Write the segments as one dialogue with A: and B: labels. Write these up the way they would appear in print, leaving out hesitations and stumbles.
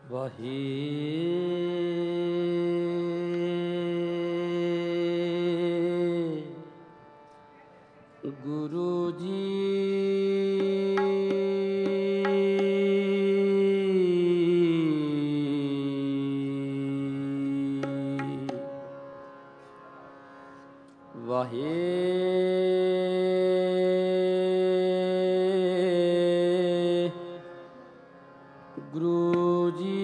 A: ਵਾਹਿ ਗੁਰੂ ਜੀ। ਵਾਹਿਗੁਰੂ ਜੀ।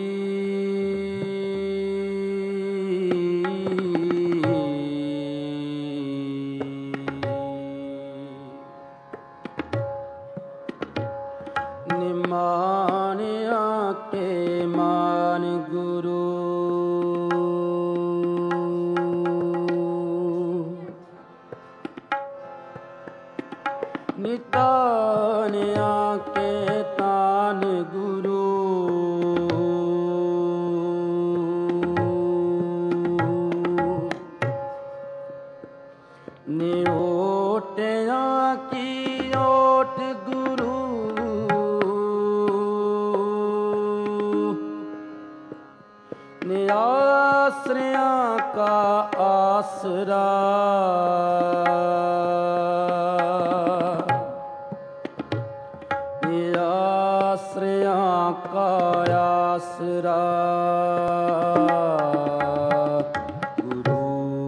A: ਨਿਮਾਣਿਆ ਕੇ ਮਾਨ ਗੁਰੂ, ਨਿਤਾਣਿਆ ਕੇ ਤਾਨ ਗੁਰੂ, ਨਿਓਟਿਆ ਕੀ ਓਟ ਗੁਰੂ, ਨਿਆਸਰਿਆਂ ਕਾ ਆਸਰਾ, ਨਿਆਸਰਿਆਂ ਕਾ ਆਸਰਾ ਗੁਰੂ।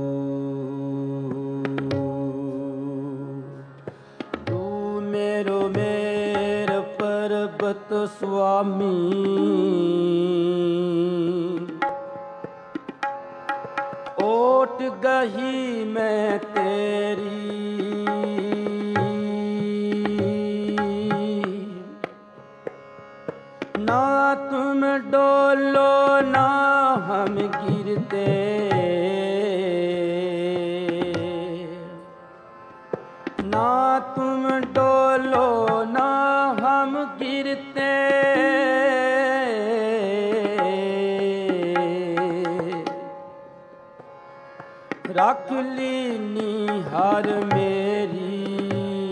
A: ਤੂੰ ਮੇਰੋ ਮੇਰ ਪਰਬਤ ਸੁਆਮੀ, ਓਟ ਗਹੀ ਮੈਂ ਤੇਰੀ, ਨਾ ਤੁਮ ਡੋलो ਨਾ ਹਮ गिरते, ना तुम डोलो ना हम गिरते, रख लीनी हर मेरी,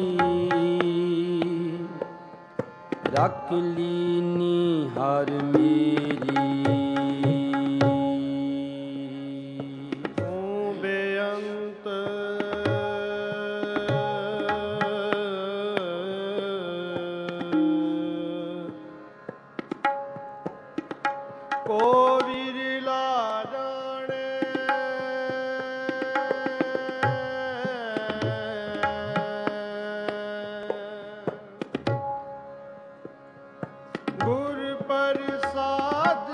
A: रख लीनी हर मेरी।
B: ਤੂੰ ਬੇਅੰਤ ਕੋ ਵੀਰ ਲਾ ਜਾਣੇ, ਗੁਰ ਪ੍ਰਸਾਦ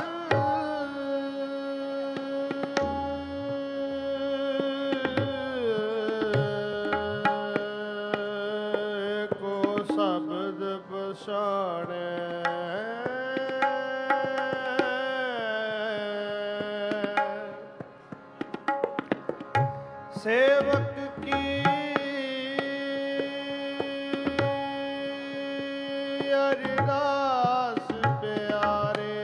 B: ਕੋ ਸ਼ਬਦ ਪਛਾਣੈ, ਸੇਵਕ ਕੀ ਅਰਦਾਸ ਪਿਆਰੇ,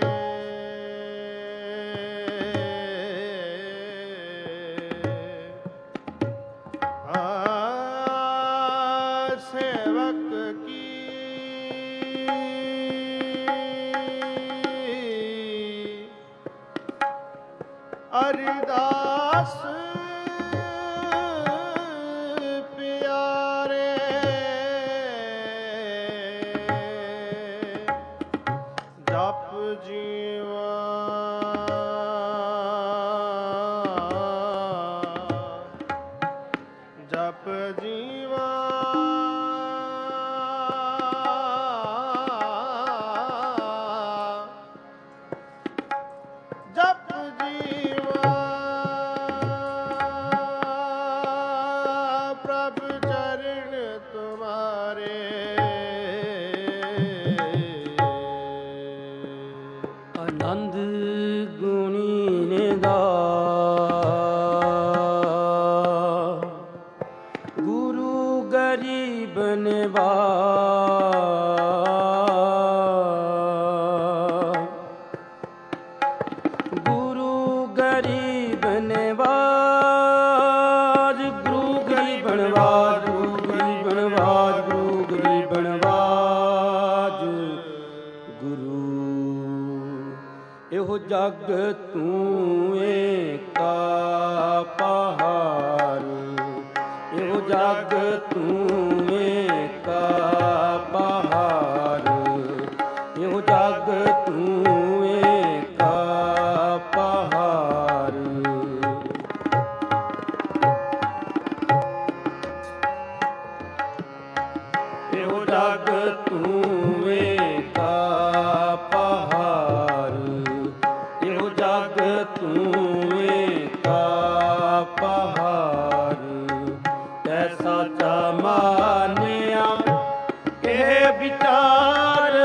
B: ਸੇਵਕ ਕੀ ਅਰਦਾਸ ਪਿਆਰੇ, ਜਪ ਜੀਵਾ ਜਪ ਜੀਵਾ, ਜਪ ਜੀਵਾ।
A: ਇਹੋ ਜਗ ਤੂੰ ਏਕਾ ਪਹਾਰ, ਇਹੋ ਜਗ ਤੂੰ ਏਕਾ ਪਹਾਰ, ਇਹੋ ਜਗ ਤੂੰ ਏਕਾ ਪਹਾਰ। ਇਹੋ ਜਗ ਤੂੰ ਏਕਾ ਪਹਾਰ, ਇਹੋ ਜਗ ਤੂੰ ਏਕਾ ਪਹਾਰ। ਤੈ ਸਾਚਾ ਮਾਨਿਆ ਇਹ ਵਿਚਾਰ,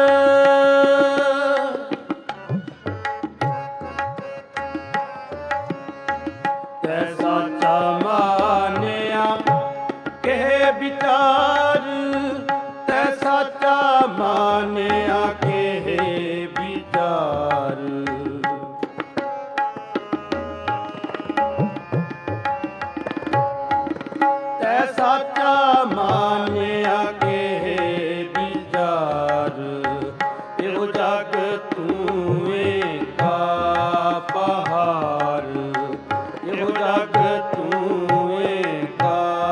A: ਤੈ ਸਾਚਾ ਮਾਨਿਆ ਇਹ ਵਿਚਾਰ, ਤੈ ਸਾਚਾ ਮਾਨਿਆ ਕੇ ਵਿਚਾਰ। ਤੈ ਸਾਚਾ ਮਾਨਿਆ ਕੇ ਵਿਚਾਰ, ਇਹੋ ਜਗ ਤੂੰ ਏਕਾ ਪਹਾਰ, ਇਹੋ ਜਗ ਤੂੰ ਏਕਾ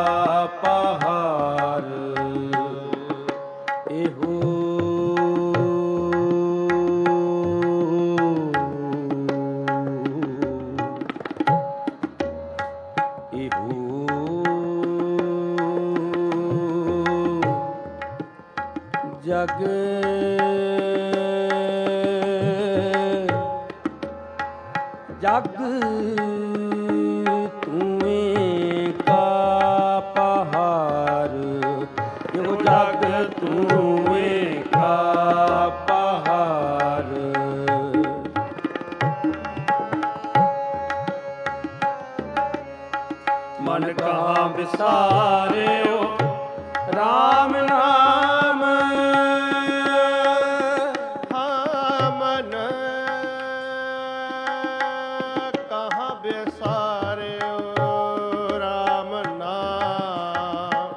A: ਪਹਾਰ। ਇਹੋ ਜਗ ਜਗ ਤੂੰ ਏਕਾ ਪਹਾਰ, ਇਹੋ ਜਗ ਤੂੰ ਏਕਾ ਪਹਾਰ। ਮਨ ਕਹਾਂ ਵਿਸਾਰਿਓ ਰਾਮ ਨਾਮ,
B: ਹਾਂ ਮਨ ਕਹਾਂ ਵਿਸਾਰਿਓ ਰਾਮ ਨਾਮ,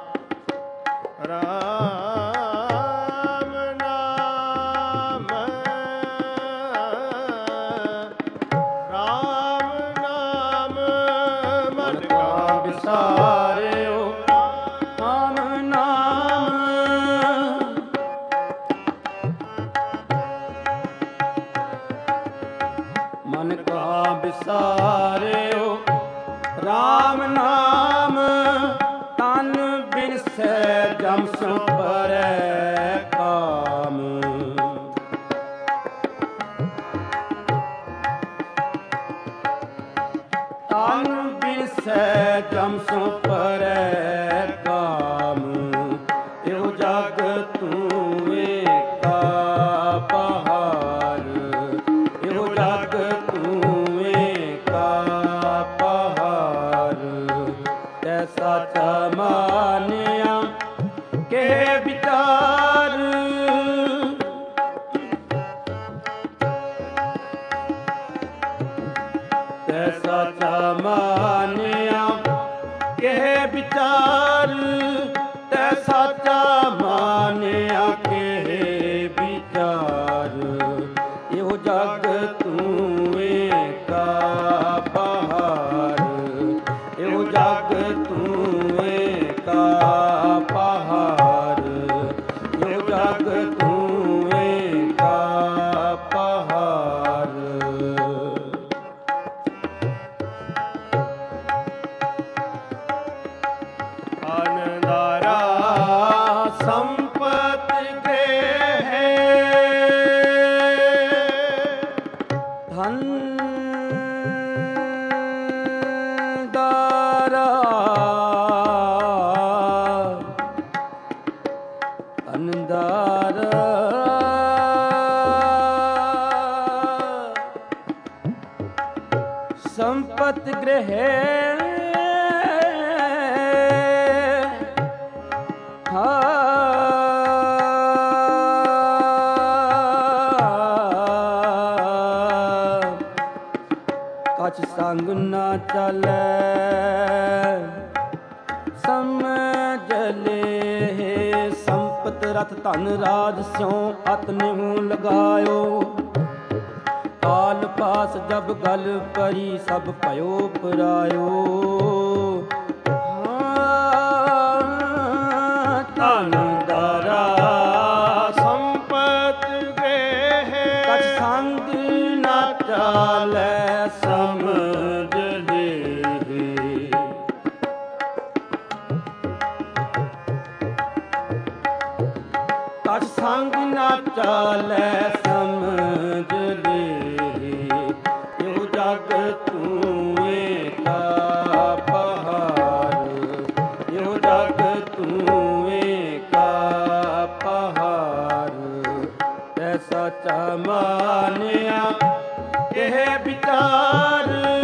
B: ਰਾਮ ਨਾਮ, ਰਾਮ ਨਾਮ। ਮਨ ਕਹਾਂ
A: ਵਿਸਾਰਿਓ ਰਾਮ ਨਾਮ, ਮਨ ਕਹਾਂ ਵਿਸਾਰਿਓ ਰਾਮ ਨਾਮ। ਤਨ ਬਿਨਸੈ ਜਮ ਸੋ ਪਰੈ ਕਾਮ, ਤਨ ਬਿਨਸੈ ਜਮ ਸੋ ਪਰੈ ਕਾਮ। ਇਹੋ ਜਗ ਤੂੰ ਏਕਾ ਪਹਾਰ, ਇਹੋ ਜਗ ਤੂੰ ਏਕਾ ਪਹਾਰ। ਤੈ ਸਾਚਾ ਮਾਨਿਆ ਕੇ ਵਿਚਾਰ, ਤੈ ਸਾਚਾ ਮਾਨਿਆ ਕੇ ਵਿਚਾਰ, ਤੈ ਸਾਚਾ ਮਾਨਿਆ ਕੇ ਵਿਚਾਰ। ਇਹੋ ਜਗ ਤੂੰ ਏਕਾ ਪਹਾਰ, ਇਹੋ ਜਗ ਤੂੰ ਏਕਾ ਪਹਾਰ, ਇਹੋ ਜਗ ਤੂੰ ਏਕਾ ਪਹਾਰ।
B: ਅਨੰਦਾਰਾ
A: ਸੰਪਤ ਗ੍ਰਹਿ ਧਨ ਦਾਰਾ, ਅਨੰਦਾਰਾ ਸੰਪਤ ਗ੍ਰਹਿ ਕਛ ਸੰਗ ਨਾ ਚਲੈ ਸਮਝ ਲੇ। ਸੰਪਤ ਰਤ ਧਨ ਰਾਜ ਸਿਉ ਅਤ ਨਿਹੂ ਲਗਾਇਓ, ਕਾਲ ਪਾਸ ਜਬ ਗਲ ਪਰੀ ਸਭ ਭਇਓ ਪਰਾਇਓ। ਧਨ ਦਾਰਾ
B: ਸੰਪਤ ਗ੍ਰਹਿ
A: ਕਛ ਸੰਗ ਨਾ ਚਾਲੈ ਸਮਝ ਲੇਹਿ। ਕਛ ਸੰਗ ਨਾ ਚਾਲੈ ਸਮਝ ਲੇਹਿ। ਇਹੋ ਜਗ ਤੂੰ ਏਕਾ ਪਹਾੜ, ਇਹੋ ਜਗ ਤੂੰ ਏਕਾ ਪਹਾੜ। ਤੈ ਸਾਚਾ ਮਾਨਿਆ ਇਹ ਵਿਚਾਰ।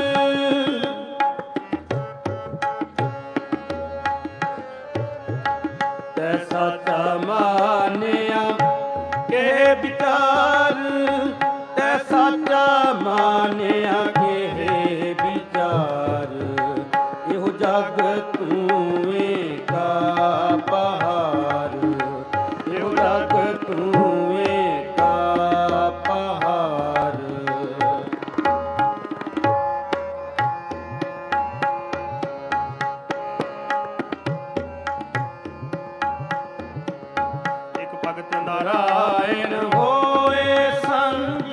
A: ਤੈ ਸਾਚਾ ਮਾਨਿਆ ਇਹ ਵਿਚਾਰ। ਤੈ ਸਾਚਾ ਮਾਨਿਆ ਇਹ ਵਿਚਾਰ। ਇਹੋ ਜਗ ਤੂੰ ਏਕਾ ਪਹਾੜ, ਇਹੋ ਜਗ ਤੂੰ ਏਕਾ ਪਹਾੜ।
B: ਇੱਕ ਭਗਤ ਨਾਰਾਇਣ
A: ਨਾਰਾਇਣ ਹੋਏ ਸੰਗ।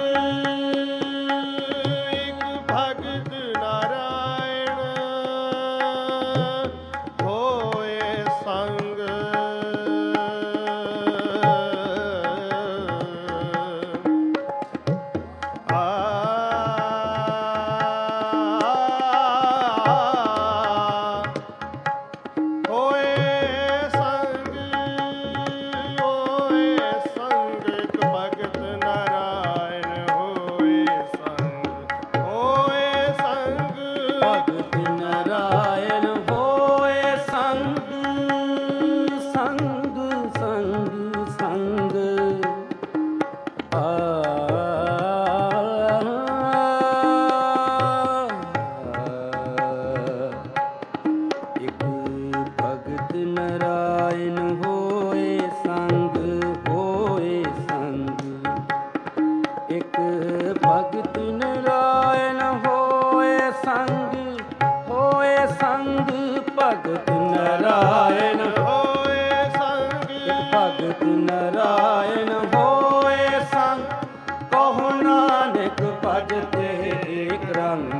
B: ਇੱਕ ਭਗਤ ਨਾਰਾਇਣ ਹੋਏ ਸੰਗ। ਹੋਏ ਸੰਗ, ਹੋਏ ਸੰਗ। ਇੱਕ ਭਗਤ ਨਾਰਾਇਣ ਹੋਏ ਸੰਗ, ਹੋਏ ਸੰਗ।
A: ਭਗਤ ਨਾਰਾਇਣ ਹੋਏ ਸੰਗ। ਸੰਗ ਸੰਗ ਸੰਗ। ਇੱਕ ਭਗਤ ਨਾਰਾਇਣ ਹੋਏ ਸੰਗ, ਹੋਏ ਸੰਗ। ਇੱਕ ਭਗਤ ਨਾਰਾਇਣ ਹੋਏ ਸੰਗ, ਹੋਏ ਸੰਗ। ਭਗਤ ਨਾਰਾਇਣ
B: ਹੋਏ ਸੰਗ।
A: ਭਗਤ ਨਾਰਾਇਣ ਹੋਏ ਸੰਗ। ਕਹੋ ਨਾਨਕ ਭਜ ਤੇ ਏਕ ਰੰਗ।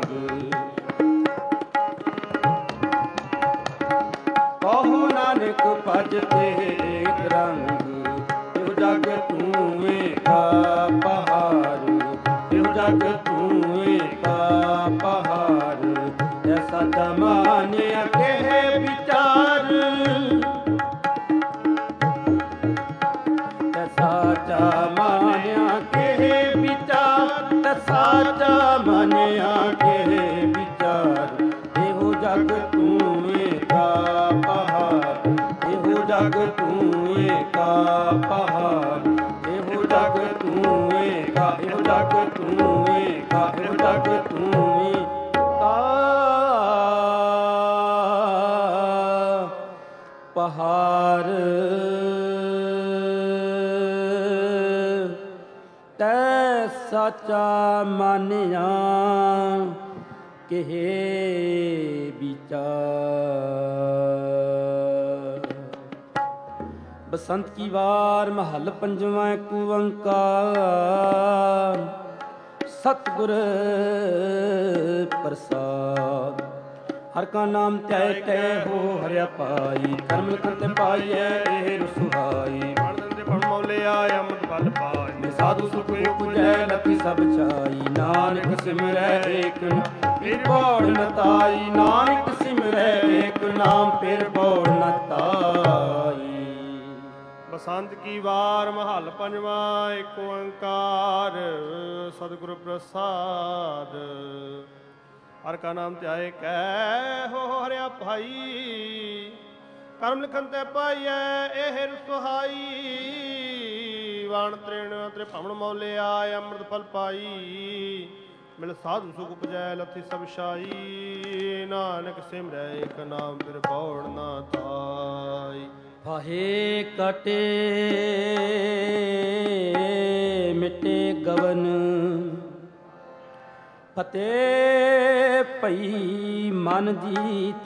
A: ਕਹੋ ਨਾਨਕ ਭਜ ਤੇ ਏਕ ਰੰਗ। ਇਹੋ ਜਗ ਤੂੰ ਏਕਾ ਪਹਾੜ, ਇਹੋ ਜਗ ਤੂੰ ਏਕਾ ਪਹਾੜ। ਐਸਾ ਜਮਾਨਿਆ ਕਹਿ ਵਿਚਾਰ। ਸਾਚਾ ਮਾਨਿਆ ਕਹਿ ਵਿਚਾਰ। ਸਾਚਾ ਮਾਨਿਆ ਕਹਿ ਵਿਚਾਰ। ਇਹੋ ਜਗ ਤੂੰ ਏਕਾ ਪਹਾੜ, ਇਹੋ ਜਗ ਤੂੰ ਏਕਾ ਪਹਾੜ। ਇਹੋ ਜਗ ਤੂੰ ਏਕਾ, ਇਹੋ ਜਗ ਤੂੰ ਏਕਾ, ਇਹੋ ਜਗ ਤੂੰ ਏਕਾ ਪਹਾੜ। ਤੈ ਸਾਚਾ ਮਾਨਿਆ ਕਹਿ ਵਿਚਾਰ। ਬਸੰਤ ਕੀ ਵਾਰ ਮਹੱਲ ਪੰਜਵਾਂ। ਏਕ ਓੰਕਾਰ ਸਤਿਗੁਰ ਪ੍ਰਸਾਦ। ਹਰ ਕਾ ਨਾਮ ਧਿਆਏ ਤੈ ਹੋ ਹਰਿਆ ਪਾਈ। ਕਰਮ ਲਿਖਨ ਤੇ ਪਾਈਐ ਇਹ ਰਸੁਹਾਈ।
B: ਪਣ ਮੌਲਿਆ ਅੰਮ੍ਰਿਤ ਫਲ ਪਾਈ।
A: ਸਾਧੂ ਸੁਖ ਉਪਜੈ ਲਖੀ ਸਭ ਛਾਈ। ਨਾਨਕ ਸਿਮਰੈ ਏਕ ਨਾਮ ਫਿਰ ਬੋੜ ਨ ਤਾਈ। ਨਾਨਕ ਸਿਮਰੈ ਏਕ ਨਾਮ ਫਿਰ ਬੋੜ ਨ ਤਾਈ।
B: ਬਸੰਤ ਕੀ ਵਾਰ ਮਹੱਲ ਪੰਜਵਾਂ। ਏਕ ਓੰਕਾਰ ਸਤਿਗੁਰ ਪ੍ਰਸਾਦ। ਹਰ ਕਾ ਨਾਮ ਧਿਆਏ ਕੈ ਹੋ ਹਰਿਆ ਭਾਈ। ਕਰਮ ਲਿਖਨ ਤੇ ਪਾਈਐ ਇਹ ਰਸੁਹਾਈ। ਵਾਣ ਤ੍ਰਿਣ ਤ੍ਰਿਭਵਨ ਮੌਲਿਆ ਅੰਮ੍ਰਿਤ ਫਲ ਪਾਈ। ਮਿਲ ਸਾਧੂ ਸੁਖ ਉਪਜੈ ਲਥੀ ਸਭ ਛਾਈ। ਨਾਨਕ ਸਿਮਰੈ ਏਕ ਨਾਮ ਫਿਰ ਬੌੜ ਨਾ ਤਾਈ।
A: ਫਾਹੇ ਕਟੇ ਮਿਟੇ ਗਵਨ ਫਤਿਹ ਭਈ ਮਨ ਜੀਤ,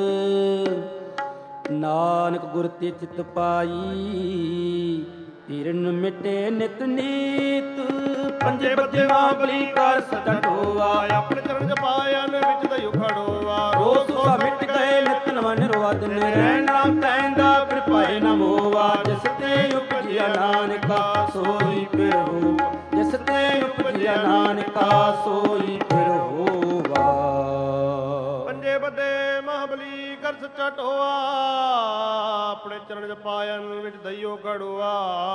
A: ਨਾਨਕ ਗੁਰ ਤੇ ਚਿਤ ਪਾਈ, ਧਿਰਨ ਮਿਟੇ ਨਿਤ ਨੀਤ। ਪੰਜੇ ਬੱਜੇ ਮਹਾਬਲੀ ਕਰ ਸਦਾ ਢੋਆ,
B: ਆਪਣੇ ਚਰਨ ਜਪਾਇਨ ਵਿੱਚ ਦਇਓ ਖੜੋਆ।
A: ਰੋਸ ਸਾ ਮਿਟ ਗਏ ਨਿਤ ਨਵਾਂ ਨਿਰਵਾ ਦਿਨ ਰਹਿਣ ਨਾਮ ਤੈਂਦਾ ਫਿਰ ਪਾਏ ਨਾ ਮੋਵਾ। ਜਿਸ ਤੇ ਉਪਜਿਆ ਨਾਨਕਾ ਸੋਈ ਫਿਰ ਹੋ, ਜਿਸ ਤੇ ਉਪਜਿਆ ਨਾਨਕਾ ਸੋਈ ਫਿਰ ਹੋਵਾ।
B: ਪੰਜੇ ਬੱਜੇ ਮਹਾਬਲੀ ਕਰ ਸੱਚਾ ਢੋਆ, ਆਪਣੇ ਚਰਨ ਜਪਾਇਨ ਵਿੱਚ ਦਇਓ ਖੜੋਆ।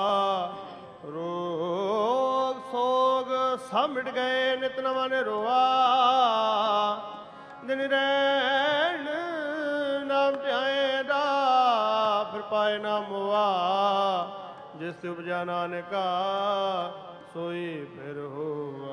B: ਰੋਗ ਸੋਗ ਸਭ ਮਿਟ ਗਏ ਨਿਤ ਨਵਾਂ ਨਿਰੋਆ। ਦਿਨ ਰਹਿਣ ਨਾਮ ਧਿਆਏ ਦਾ ਫਿਰ ਪਾਏ ਨਾ ਮੋਆ। ਜਿਸ ਤੇ ਉਪਜਿਆ ਨਾਨਕਾ ਸੋਈ ਫਿਰ ਹੋਵਾ।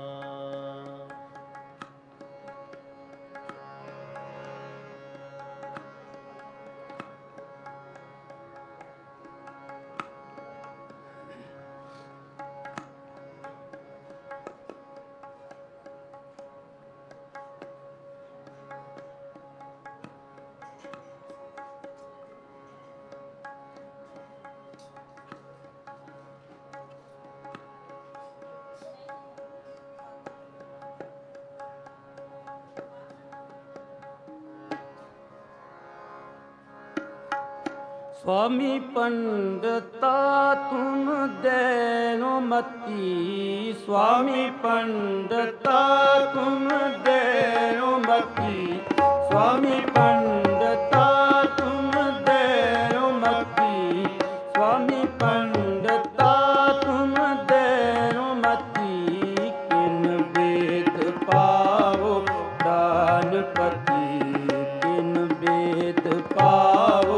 A: स्वामी पंडिता तुम देनो मती, स्वामी पंडिता तुम देनो मती, स्वामी पंडिता तुम देनो मती, स्वामी पंडिता तुम देनो मती। किन वेद पावो दानपति, किन वेद पावो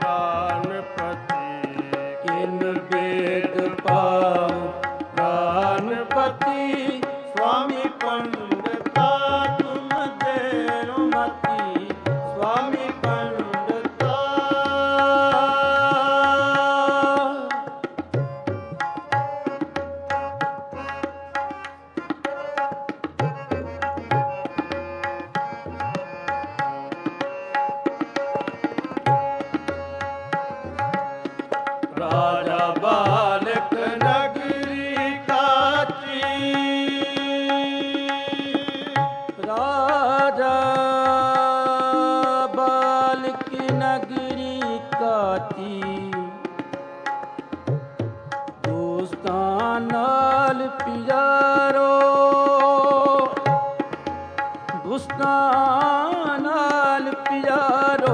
A: गणपति। स्वामी पंडिता तुम देनो मती, स्वामी पंडिता। राजा बालक नगरी काची, राजा बालक नगरी काची। दोस्तां नाल पियारो, दोस्तां नाल पियारो।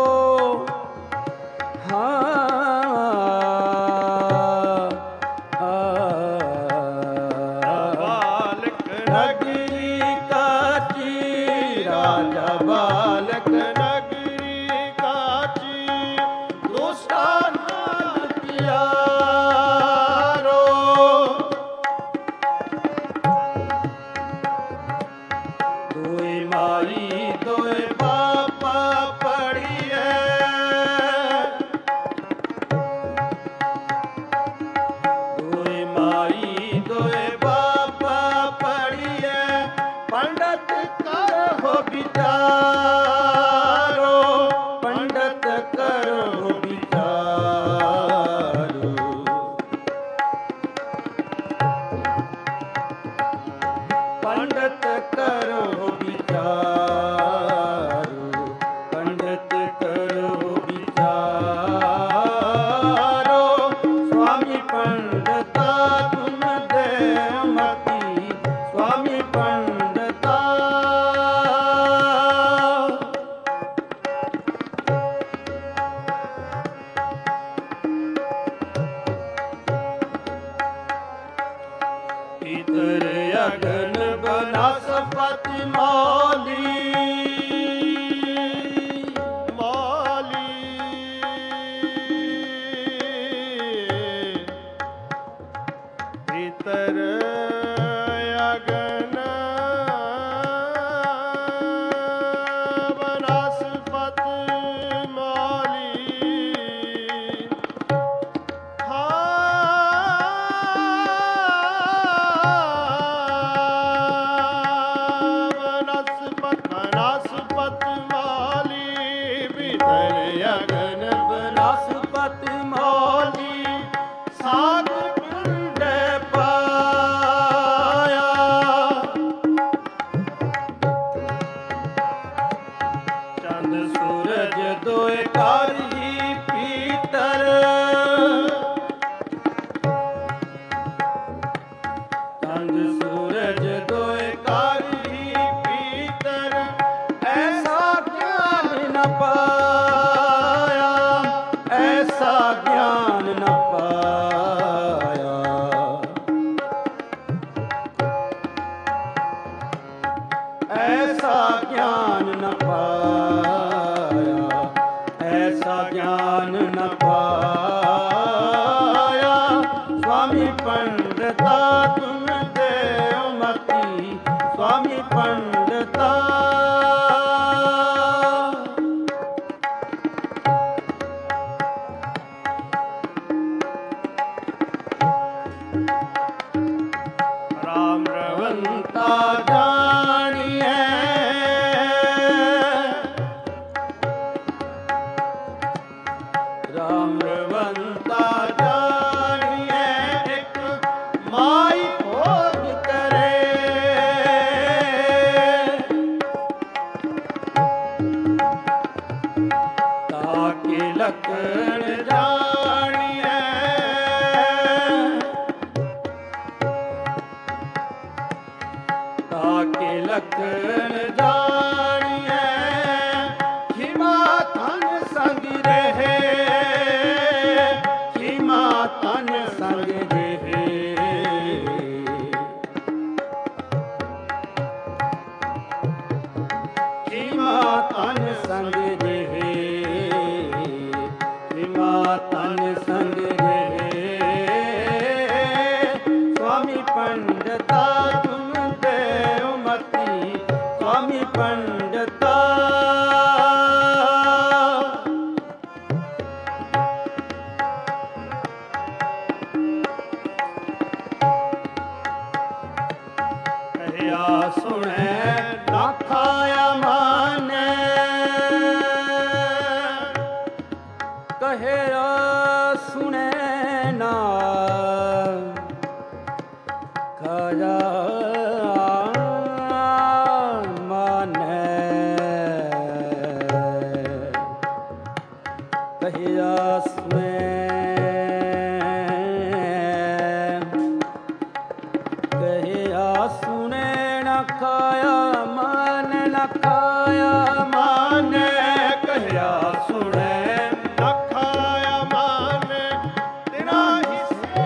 A: बालक नगरी काची, दोस्तां नाल पियारो। दोए माई दोए बापा पढ़िए, दोए माई दोए बापा पढ़िए। पंडित करो विचारो, पंडित करो विचारो। पंडित करो विचारो, पंडित करो विचारो। स्वामी पंडिता तुम देनो मती, स्वामी पंडिता। इतर अगन बनस्पति मौली,
B: मौली भीतर अगन बनस्पति मौली। हाँ
A: चंद सूरज दोए कारी भीतर, ऐसा ज्ञान न पाया, ऐसा ज्ञान न पाया। ऐसा ज्ञान न पाया, ऐसा ज्ञान न पाया। स्वामी पंडिता तुम देव मती, स्वामी पंडिता। राम रवंता जानिए, राम रवंता जानिए, एक माई भोग करे। ताकि लखन जानिए, ताकि लखन जानिए, खिमा तन संग रहे, खिमा तन संग रहे। खिमा तन संग रहे, खिमा तन संग रहे। स्वामी पंडिता तुम देव मती, स्वामी पंडिता। कहया सुने ना खाया माने, कहया सुने ना खाया माने। कहया सुने, कहया सुने न खाया मान, न खाया मान। कहया सुने न खाया मान, तेरा हिस्से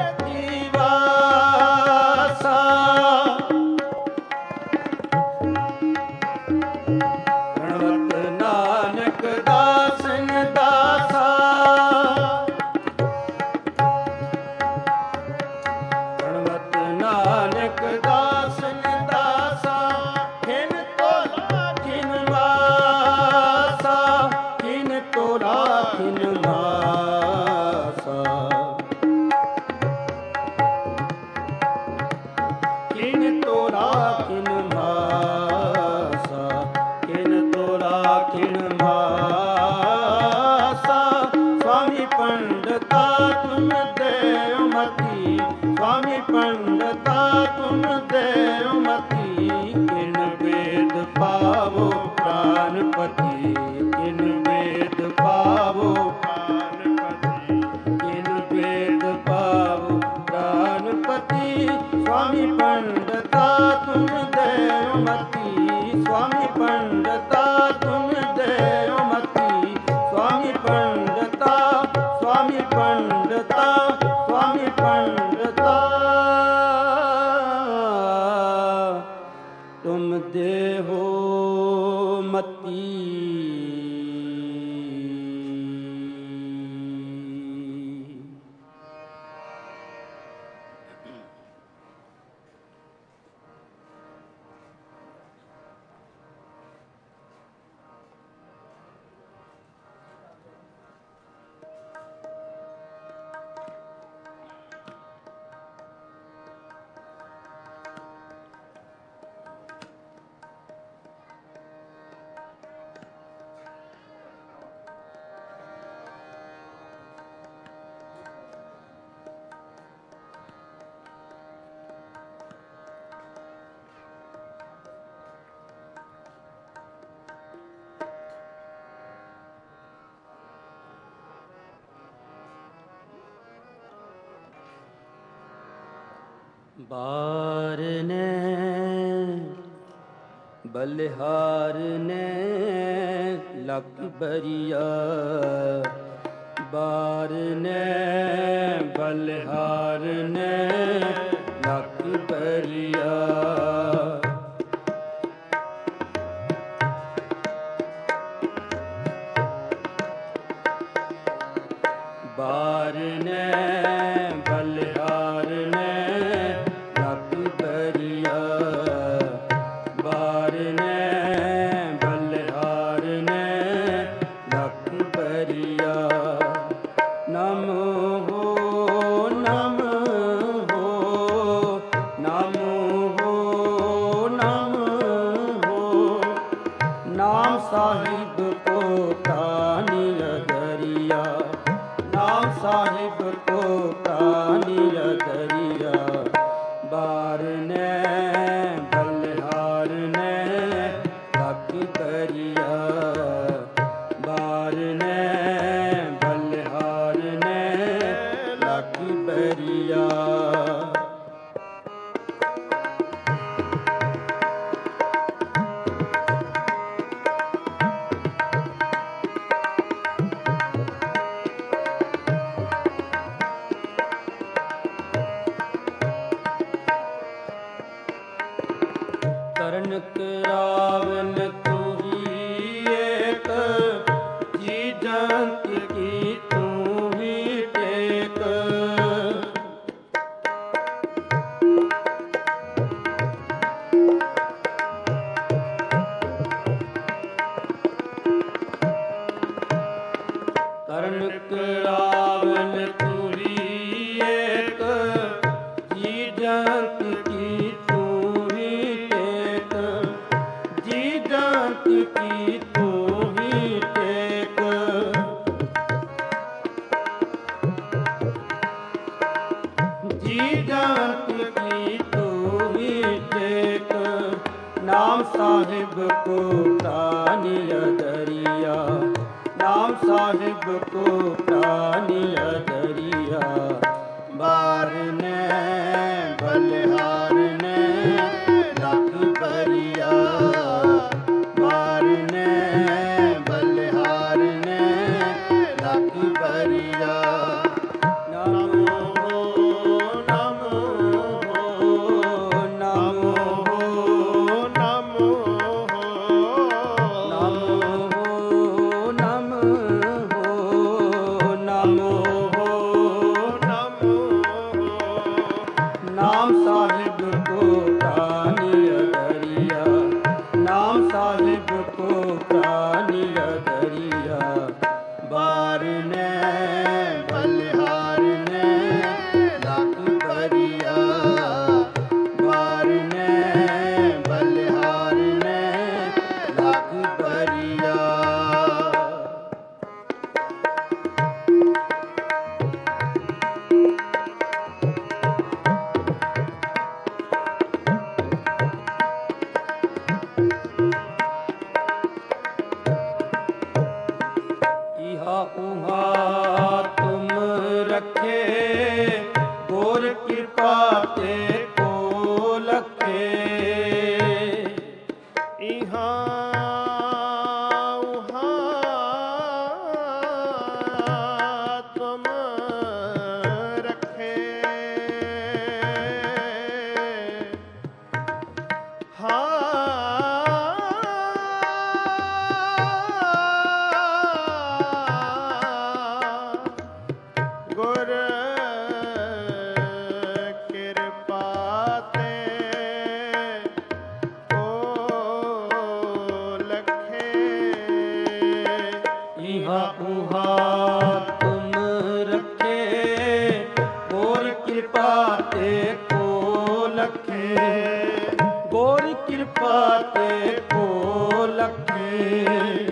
A: जीवासा। प्रणवत नानक दासन दासा, प्रणवत नानक दासन दासा। खिन तोला खिन मासा, खिन तोला खिन मासा। खिन तोला खिन मासा, खिन तोला खिन मासा। स्वामी पंडिता तुम देव मती, स्वामी पंडिता तुम देव मती। किन वेद पावो प्राणपति, किन वेद पावो प्राणपति, किन वेद पावो प्राणपति। स्वामी पंडिता तुम देव मती, स्वामी पंडिता तुम देव मती। स्वामी पंडिता, स्वामी पंडिता, स्वामी पंडिता। तुम देहो मती। ਬਾਰ ਨੇ ਬਲਿਹਾਰ ਨੇ ਲੱਖ ਬਰੀਆ, ਬਾਰ ਨੇ ਬਲਿਹਾਰ ਨੇ ਲੱਖ ਬਰੀਆ। ਬਾਰ ਨੇ ਬਲਿਹਾਰ ਨੇ ਲੱਖ ਬਰੀਆ, ਬਾਰ ਨੇ ਬਲਿਹਾਰ ਨੇ ਲੱਖ ਬਰੀਆ। ਨਮ ਹੋ ਨਮ ਹੋ ਨਮ ਹੋ ਨਮ ਹੋ, ਨਾਮ ਸਾਹਿਬ ਕੋ ਤਾਨੀ ਅਦਰਿਆ, ਨਾਮ ਸਾਹਿਬ ਕੋ ਤਾਨੀ ਅਦਰਿਆ। ਬਾਰ ਨੇ ਬਲਿਹਾਰ ਨੇ ਲੱਖ ਬਰੀਆ, ਬਾਰ ਨੇ ਬਲਿਹਾਰ ਨੇ ਲੱਖ ਬਰੀਆ। ਕਰਨ ਕਰਾਵਨ ਤੂੰ ਹੀ ਏਕ, ਜੀ ਜੰਤ ਕੀ ਤੂੰ ਹੀ ਟੇਕ। ਕਰਨ ਕਰਾਵਨ ਤੂੰ ਹੀ ਏਕ, ਜੀ ਜੰਤ ਕੀ ਤੂੰ ਹੀ ਟੇਕ, ਜੀ ਜੰਤ ਕੀ ਤੂੰ ਹੀ ਟੇਕ। ਜੀ ਜੰਤ ਕੀ ਤੂੰ ਹੀ ਟੇਕ। ਨਾਮ ਸਾਹਿਬ ਕੋ ਤਾਨੀ ਅਦਰਿਆ, ਨਾਮ ਸਾਹਿਬ ਕੋ ਤਾਨੀ ਅਦਰਿਆ। ਬਾਰ ਨੇ ਬਲਿਹਾਰ ਨੇ ਲੱਖ ਬਰੀਆ, ਬਾਰ ਨੇ ਬਲਿਹਾਰ ਨੇ ਲੱਖ ਬਰੀਆ। ਨਮ ਹੋ ਨਮ ਹੋ ਨਮ ਹੋ
B: ਨਮ ਹੋ
A: ਨਮ ਹੋ ਨਮ ਹੋ ਨਮ ਹੋ
B: ਨਮ
A: ਨਾਮ ਸਾਹਿਬ ਕੋ ਤਾਨੀ ਅਦਰਿਆ, ਨਾਮ ਸਾਹਿਬ ਕੋ ਤਾਨੀ ਅਦਰਿਆ। ਬਾਰ ਨੇ ਬਲਿਹਾਰ ਨੇ ਲੱਖ ਬਰੀਆ, ਬਾਰ ਨੇ ਬਲਿਹਾਰ ਨੇ ਲੱਖ ਬਰੀਆ। ਇਹਾ ਉਹਾ ਤੁਮ ਰੱਖੇ, ਗੁਰ ਕਿਰਪਾ ਤੇ ਕੋ ਲਖੇ।
B: ਇਹਾਂ ਉਹਾਂ ਤੁਮ ਰੱਖੇ, ਗੁਰ ਕਿਰਪਾ ਤੇ ਕੋ ਲਖੇ।
A: ਇਹਾ ਉਹਾ ਤੁਮ ਰੱਖੇ, ਗੁਰ ਕਿਰਪਾ ਤੇ ਕੋ ਲਖੇ, ਗੁਰ ਕਿਰਪਾ ਤੇ ਕੋ ਲਖੇ।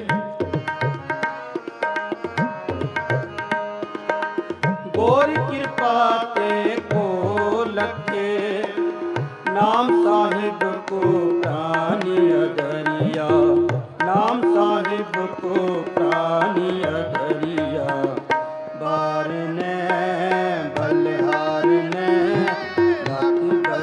A: ਗੁਰ ਕਿਰਪਾ ਤੇ ਕੋ ਲਖੇ। ਨਾਮ ਸਾਹਿਬ ਕੋ ਤਾਨੀ ਅਦਰਿਆ, ਨਾਮ ਸਾਹਿਬ ਕੋ ਤਾਨੀ ਅਦਰਿਆ। ਬਾਰ ਨੇ ਬਲਿਹਾਰ ਨੇ ਲੱਖ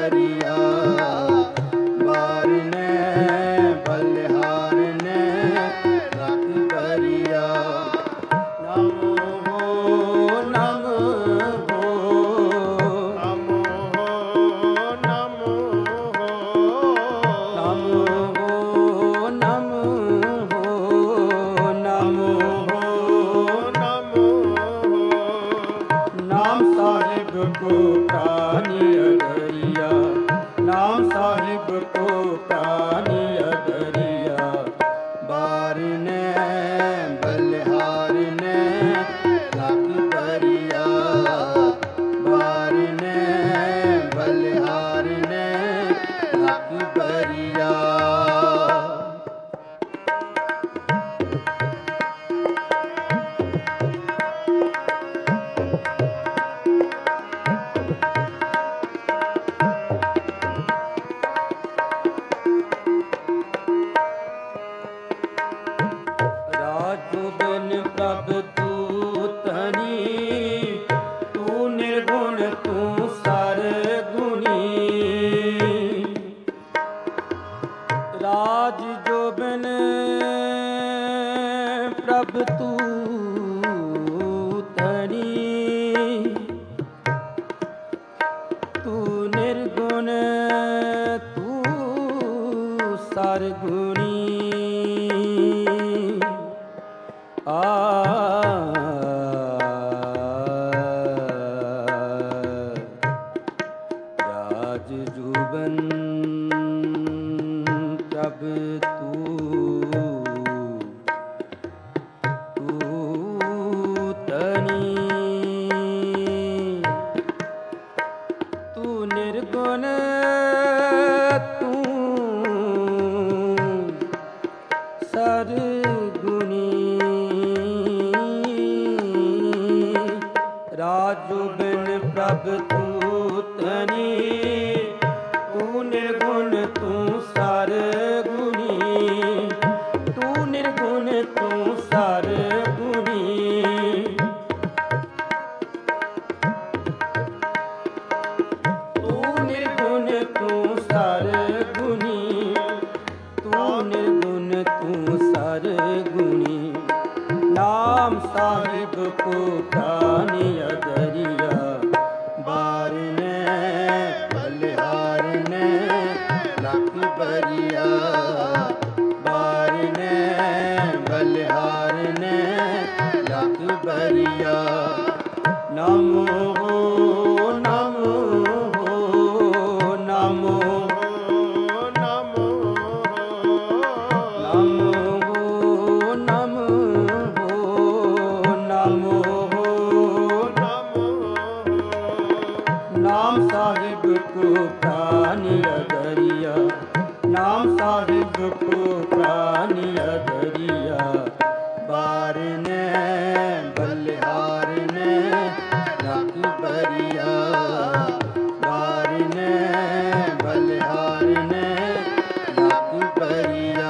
A: ਗੁਣੀ ਰਾਜ ਜੁਬਨ ਪ੍ਰਭ ਤੂੰ ਤਨੀ ਤੂੰ ਨਿਰਗੁਣ ਤੂੰ ਸਰਗੁਣੀ ਰਾਜੂ ਬਿਨ ਪ੍ਰਭ ਤੂੰ ਤਨੀ ਤੂੰ ਨਿਰਗੁਣ ਤੂੰ ਸਰਗੁਣੀ ਤੂੰ ਨਿਰਗੁਣ ਤੂੰ ਸਰਗੁਣੀ ਤੂੰ ਨਿਰਗੁਣ ਤੂੰ ਸਰਗੁਣੀ ਤੂੰ ਨਿਰਗੁਣ ਤੂੰ ਸਰਗੁਣੀ ਨਾਮ ਸਾਹਿਬ ਕੋ ਪ੍ਰਾਨੀ ਅਦਰਿਆ ਬਾਰਨੇ ਬਲਿਹਾਰਨੇ ਲੱਖ ਬਰੀਆ ਬਾਰਨੇ ਬਲਿਹਾਰਨੇ ਲੱਖ ਬਰੀਆ ਨਮੋ ਨਮੋ ਨਮੋ
B: ਨਮੋ
A: ਨਮੋ ਨਮੋ ਨਾਮ ਸਾਹਿਬ ਕੋ ਪ੍ਰਾਨੀ ਅਦਰਿਆ ਨਾਮ ਸਾਹਿਬ ਕੋ ਪ੍ਰਾਨੀ ਅਦਰਿਆ ਬਾਰਨੇ ਬਲਿਹਾਰਨੇ ਲੱਖ ਬਰੀਆ ਬਾਰਨੇ ਬਲਿਹਾਰਨੇ ਲੱਖ ਬਰੀਆ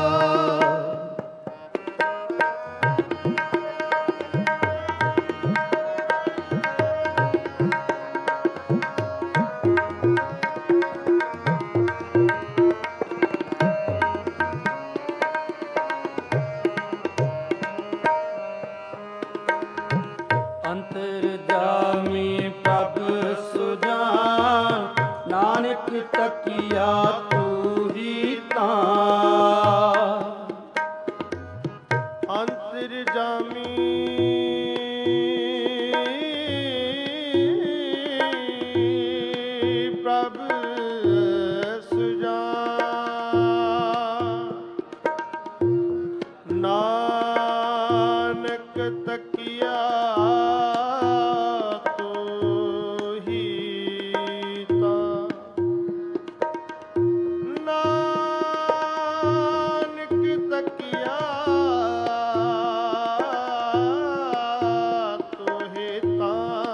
A: ਅੰਤਰਜਾਮੀ ਪ੍ਰਭ ਸੁਜਾਨ ਨਾਨਕ ਤਕੀਆ ਤੂੰ ਹੀ ਤਾਂ
B: ਅੰਤਰਜਾਮੀ ਪ੍ਰਭ ਸੁਜਾਨ ਨਾਨਕ ਤਕੀਆ ਤੂੰ ਹੀ ਤਾਂ ਨਾਨਕ ਤਕੀਆ ਤੂੰ ਹੀ ਤਾਂ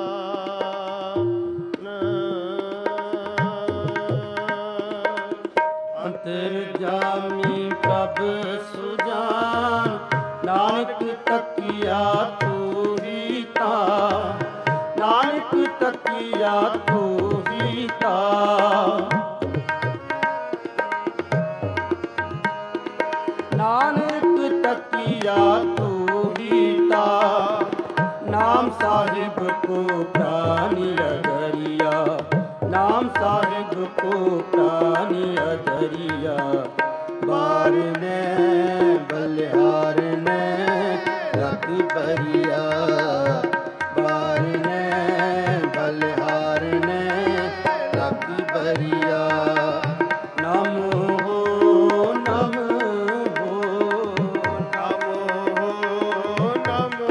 A: ਅੰਤਰਜਾਮੀ ਪ੍ਰਭ ਸੁਜਾਨ ਨਾਨਕ ਤਕੀਆ ਤੂੰ ਹੀ ਤਾਂ ਨਾਨਕ ਤਕੀਆ ਤੂੰ ਹੀ ਤਾਂ ਨਾਨਕ ਤਕੀਆ ਤੂੰ ਹੀ ਤਾਂ ਨਾਮ ਸਾਹਿਬ ਕੋ ਪ੍ਰਾਨੀ ਅਦਰਿਆ ਨਾਮ ਸਾਹਿਬ ਕੋ ਪ੍ਰਾਨੀ ਅਦਰਿਆ ਬਾਰਨੇ ਬਲਿਹਾਰਨੇ ਲੱਖ ਬਰੀਆ ਬਾਰਨੇ ਬਲਿਹਾਰਨੇ ਲੱਖ ਬਰੀਆ ਨਮੋ ਨਮੋ
B: ਨਮੋ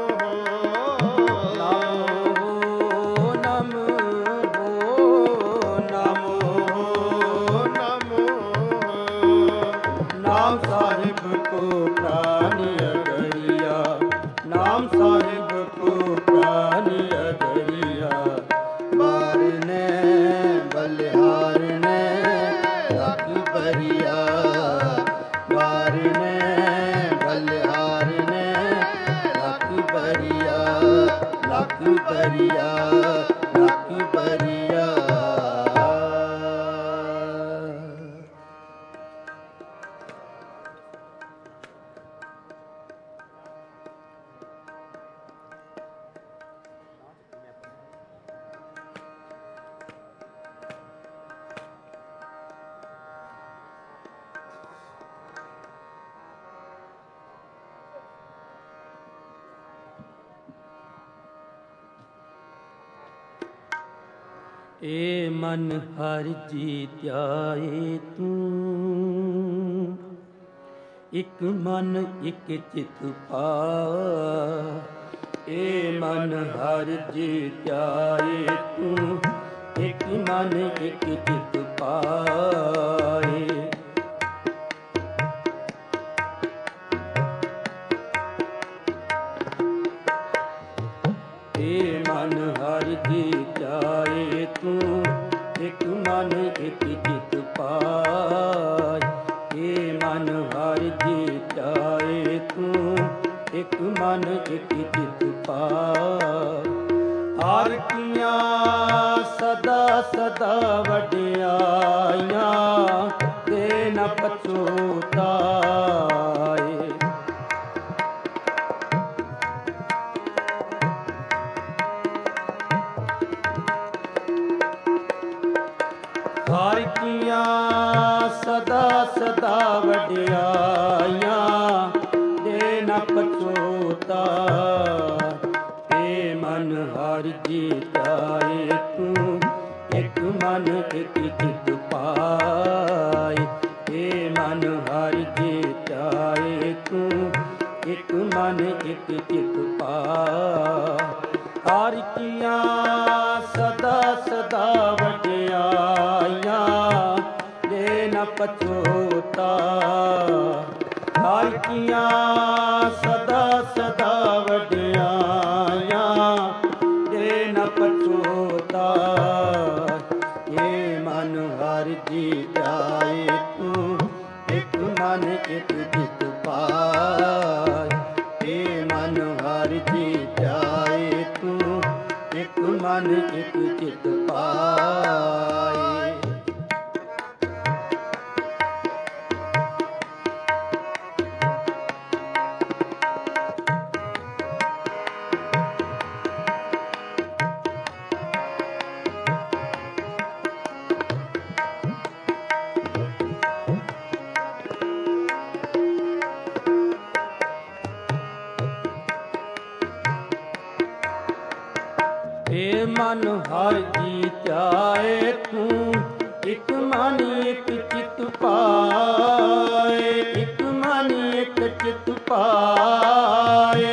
A: ਨਾਮ ਸਾਹਿਬ ਕੋ ਪ੍ਰਾਨੀ ਅਦਰਿਆ ਨਾਮ ਸਾਹਿਬ ਕੋ ਪ੍ਰਾਨੀ ਅਦਰਿਆ ਬਾਰਨੇ ਬਲਿਹਾਰਨੇ ਲੱਖ ਬਰੀਆ ਬਾਰਨੇ ਬਲਿਹਾਰਨੇ ਲੱਖ ਬਰੀਆ ਲੱਖ ਬਰੀਆ ਲੱਖ ਬਰੀਆ ਏ ਮਨ ਹਰਿ ਜੀ ਧਿਆਏ ਤੂੰ, ਇਕ ਮਨ ਇਕ ਚਿਤ ਪਾਇਆ। ਏ ਮਨ ਹਰਿ ਜੀ ਧਿਆਏ ਤੂੰ, ਇਕ ਮਨ ਇਕ ਚਿਤ ਪਾਏ। ਏ ਮਨ ਹਰਿ ਜੀ ਧਿਆਏ ਤੂੰ, ਇਕ ਮਨ ਇਕ ਚਿਤ ਪਾਇਆ। ਏ ਮਨ ਹਰਿ ਜੀ ਧਿਆਏ ਤੂੰ, ਇਕ ਮਨ ਇਕ ਚਿਤ ਪਾਇਆ। ਹਰਿ ਕੀਆਂ ਸਦਾ ਸਦਾ ਵਡਿਆਈਆਂ, ਤੇ ਨ ਪਛੋਤਾਏ। ਹਰਿ ਕੀਆਂ ਸਦਾ ਸਦਾ ਵਡਿਆਈਆਂ, ਤੇ ਨ ਪਛੋਤਾਏ। ਏ ਮਨ ਹਰਿ ਜੀ ਧਿਆਏ ਤੂੰ, ਇਕ ਮਨ ਇਕ ਚਿਤ ਪਾਇਆ। ਏ ਮਨ ਹਰਿ ਜੀ ਧਿਆਏ ਤੂੰ, ਇਕ ਮਨ ਇਕ ਚਿਤ ਪਾਇਆ। ਹਰਿ ਕੀਆਂ ਸਦਾ ਸਦਾ ਵਡਿਆਈਆਂ, ਤੇ ਨ ਪਛੋਤਾਏ। ਹਰਿ ਕੀਆਂ ਸਦਾ ਸਦਾ ਵਡਿਆਈਆਂ, ਤੇ ਨ ਪਛੋਤਾਏ। ਏ ਮਨ ਹਰਿ ਜੀ ਧਿਆਏ ਤੂੰ, ਇਕ ਮਨ ਇਕ ਚਿਤ ਪਾਇਆ। ਏ ਮਨ ਹਰਿ ਜੀ ਧਿਆਏ ਤੂੰ, ਇਕ ਮਨ ਇਕ ਚਿਤ ਪਾਇਆ। ਏ ਮਨ ਹਰਿ ਜੀ ਧਿਆਏ ਤੂੰ, ਇਕ ਮਨ ਇਕ ਚਿਤ ਪਾਇਆ। ਇਕ ਮਨ ਇਕ ਚਿਤ ਪਾਇਆ।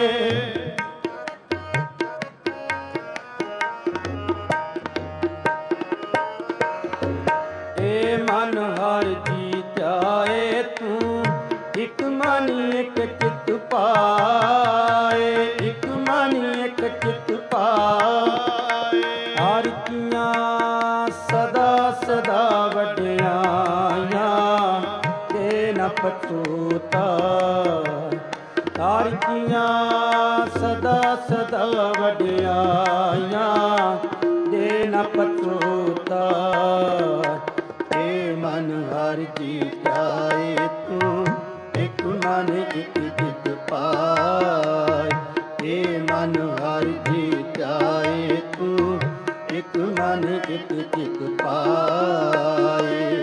A: ਏ ਮਨ ਹਰਿ ਜੀ ਧਿਆਏ ਤੂੰ, ਇਕ ਮਨ ਇਕ ਚਿਤ ਪਾਇਆ। ਇਕ ਮਨ ਇਕ ਚਿਤ ਪਾਇਆ। ਹਰਿ ਕੀਆਂ ਸਦਾ ਸਦਾ ਵਡਿਆਈਆਂ, ਤੇ ਨ ਪਛੋਤਾਏ। ਹਰਿ ਕੀਆਂ ਸਦਾ ਸਦਾ ਵਡਿਆਈਆਂ, ਤੇ ਨ ਪਛੋਤਾਏ। ਏ ਮਨ ਹਰਿ ਜੀ ਧਿਆਏ ਤੂੰ, ਇਕ ਮਨ ਇਕ ਚਿਤ ਪਾਇਆ। ਏ ਮਨ ਹਰਿ ਜੀ ਧਿਆਏ ਤੂੰ, ਇਕ ਮਨ ਇਕ ਚਿਤ ਪਾਇਆ।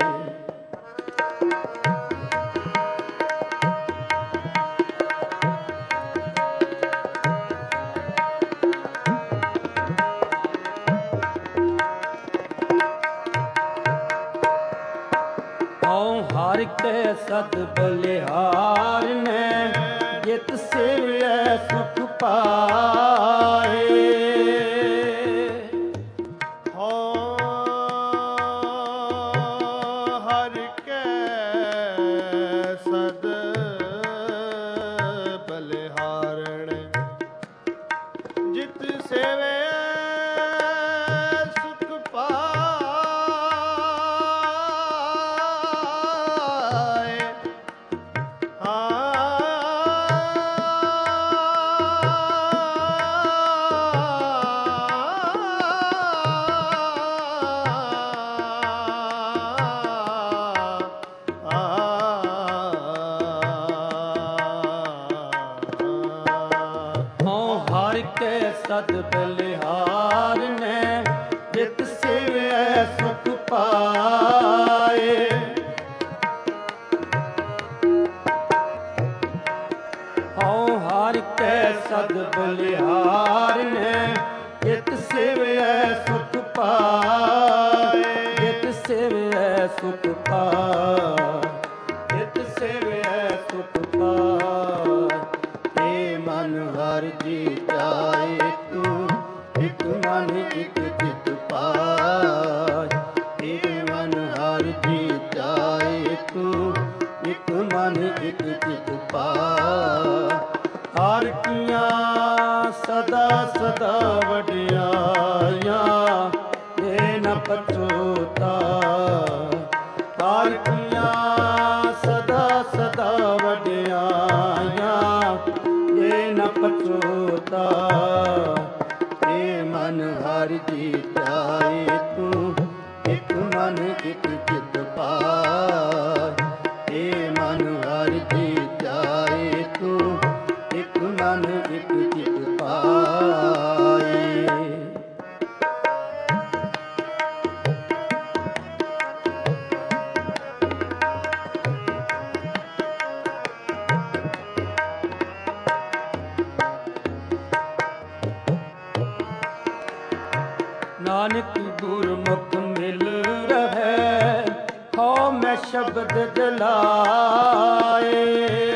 A: ਹਉ ਹਰਿ ਕੈ ਸਦ ਬਲਿਹਾਰ ਨੇ, ਜਿਤ ਸੇਵਿਐ ਸੁਖ ਪਾਏ।
B: ਹਰਿ ਕੈ ਸਦ ਬਲਿਹਾਰਣ, ਜਿਤ ਸੇਵਿਐ ਸੁਖ ਪਾਏ।
A: ਸਦ ਬਲਿਹਾਰ ਨੇ, ਜਿਤ ਸੇਵਿਐ ਸੁਖ ਪਾਏ। ਹਉ ਹਰਿ ਕੈ ਸਦ ਬਲਿਹਾਰ ਨੇ, ਜਿਤ ਸੇਵਿਐ ਸੁਖ ਪਾਏ। ਸੁਖ ਪਾਇ, ਨਿਤ ਸੇਵਿਐ ਸੁਖ ਪਾਇ। ਏ ਮਨ ਹਰਿ ਜੀ ਧਿਆਏ ਤੂੰ, ਇਕ ਮਨ ਇਕ ਚਿਤ ਪਾਇ। ਏ ਮਨ ਹਰਿ ਜੀ ਧਿਆਏ ਤੂੰ, ਇਕ ਮਨ ਇਕ ਚਿਤ ਪਾਇ। ਹਰਿ ਕੀਆਂ ਸਦਾ ਸਦਾ ਵਡਿਆਈਆਂ, ਏ ਨ ਪਛੋਤਾ। ਹਰਿ ਕੀਆਂ ਸਦਾ ਸਦਾ ਵਡਿਆਈਆਂ, ਏ ਨ ਪਛੋਤਾ। ਏ ਮਨ ਹਰਿ ਜੀ ਧਿਆਏ ਤੂੰ, ਇਕ ਮਨ ਇਕ ਚਿਤ ਪਾਇ। ਏ ਮਨ ਹਰਿ ਜੀ ਧਿਆਏ ਤੂੰ, ਇਕ ਮਨ ਇਕ ਚਿਤ ਪਾਇ। ਨਾਨਕ ਗੁਰਮੁਖ ਮਿਲ ਰਹੈ, ਹਉ ਮੈਂ ਸ਼ਬਦ ਜਲਾਏ।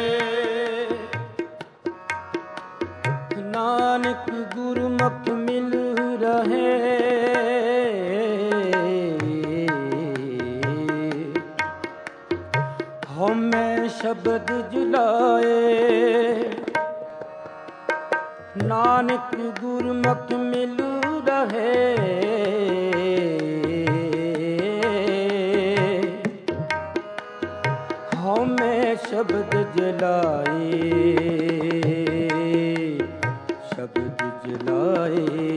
A: ਨਾਨਕ ਗੁਰਮੁਖ ਮਿਲ ਰਹੇ, ਹਉ ਮੈਂ ਸ਼ਬਦ ਜਲਾਏ। ਨਾਨਕ ਗੁਰਮੁਖ ਮਿਲ ਰਹੇ, ਹਉ ਮੈਂ ਸ਼ਬਦ ਜਲਾਏ। ਸ਼ਬਦ ਜਲਾਏ।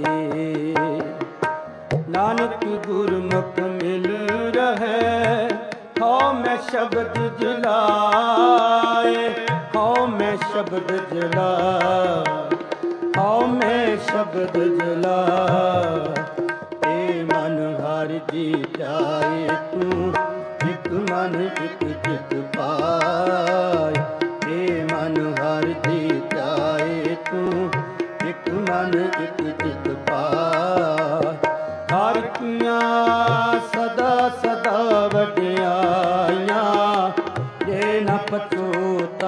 A: ਨਾਨਕ ਗੁਰਮੁਖ ਮਿਲ ਰਹੇ, ਹਉ ਮੈਂ ਸ਼ਬਦ ਜਲਾਏ। ਹਉ ਮੈਂ ਸ਼ਬਦ ਜਲਾਏ, ਹਉ ਮੈਂ ਸ਼ਬਦ ਜਲਾਏ। ਏ ਮਨ ਹਰਿ ਜੀ ਧਿਆਏ ਤੂੰ, ਇਕ ਮਨ ਇਕ ਚਿਤ ਪਾਇ। ਏ ਮਨ ਹਰਿ ਜੀ ਧਿਆਏ ਤੂੰ, ਇਕ ਮਨ ਇਕ ਚਿਤ ਪਾਇ। ਹਰਿ ਕੀਆਂ ਸਦਾ ਸਦਾ ਵਡਿਆਈਆਂ, ਏ ਨ ਪਛੋਤਾ।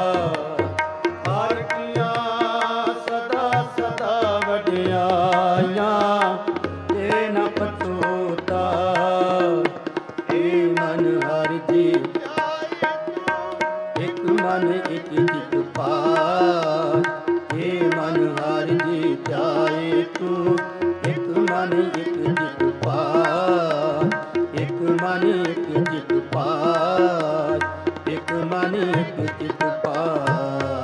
A: ਹਰਿ ਕੀਆਂ ਸਦਾ ਸਦਾ ਵਡਿਆਈਆਂ, ਏ ਨ ਪਛੋਤਾ। ਏ ਮਨ ਹਰਿ ਜੀ ਇਕ ਮਨ ਇਕ ਚਿਤ ਪਾਇ। ਏ ਮਨ ਹਰਿ ਜੀ ਧਿਆਏ ਤੂੰ, ਇਕ ਮਨ ਇਕ ਚਿਤ ਪਾਇ। ਇਕ ਮਨ ਇਕ ਚਿਤ ਪਾਇ। ਇਕ ਮਨ ਇਕ ਚਿਤ ਪਾਇ।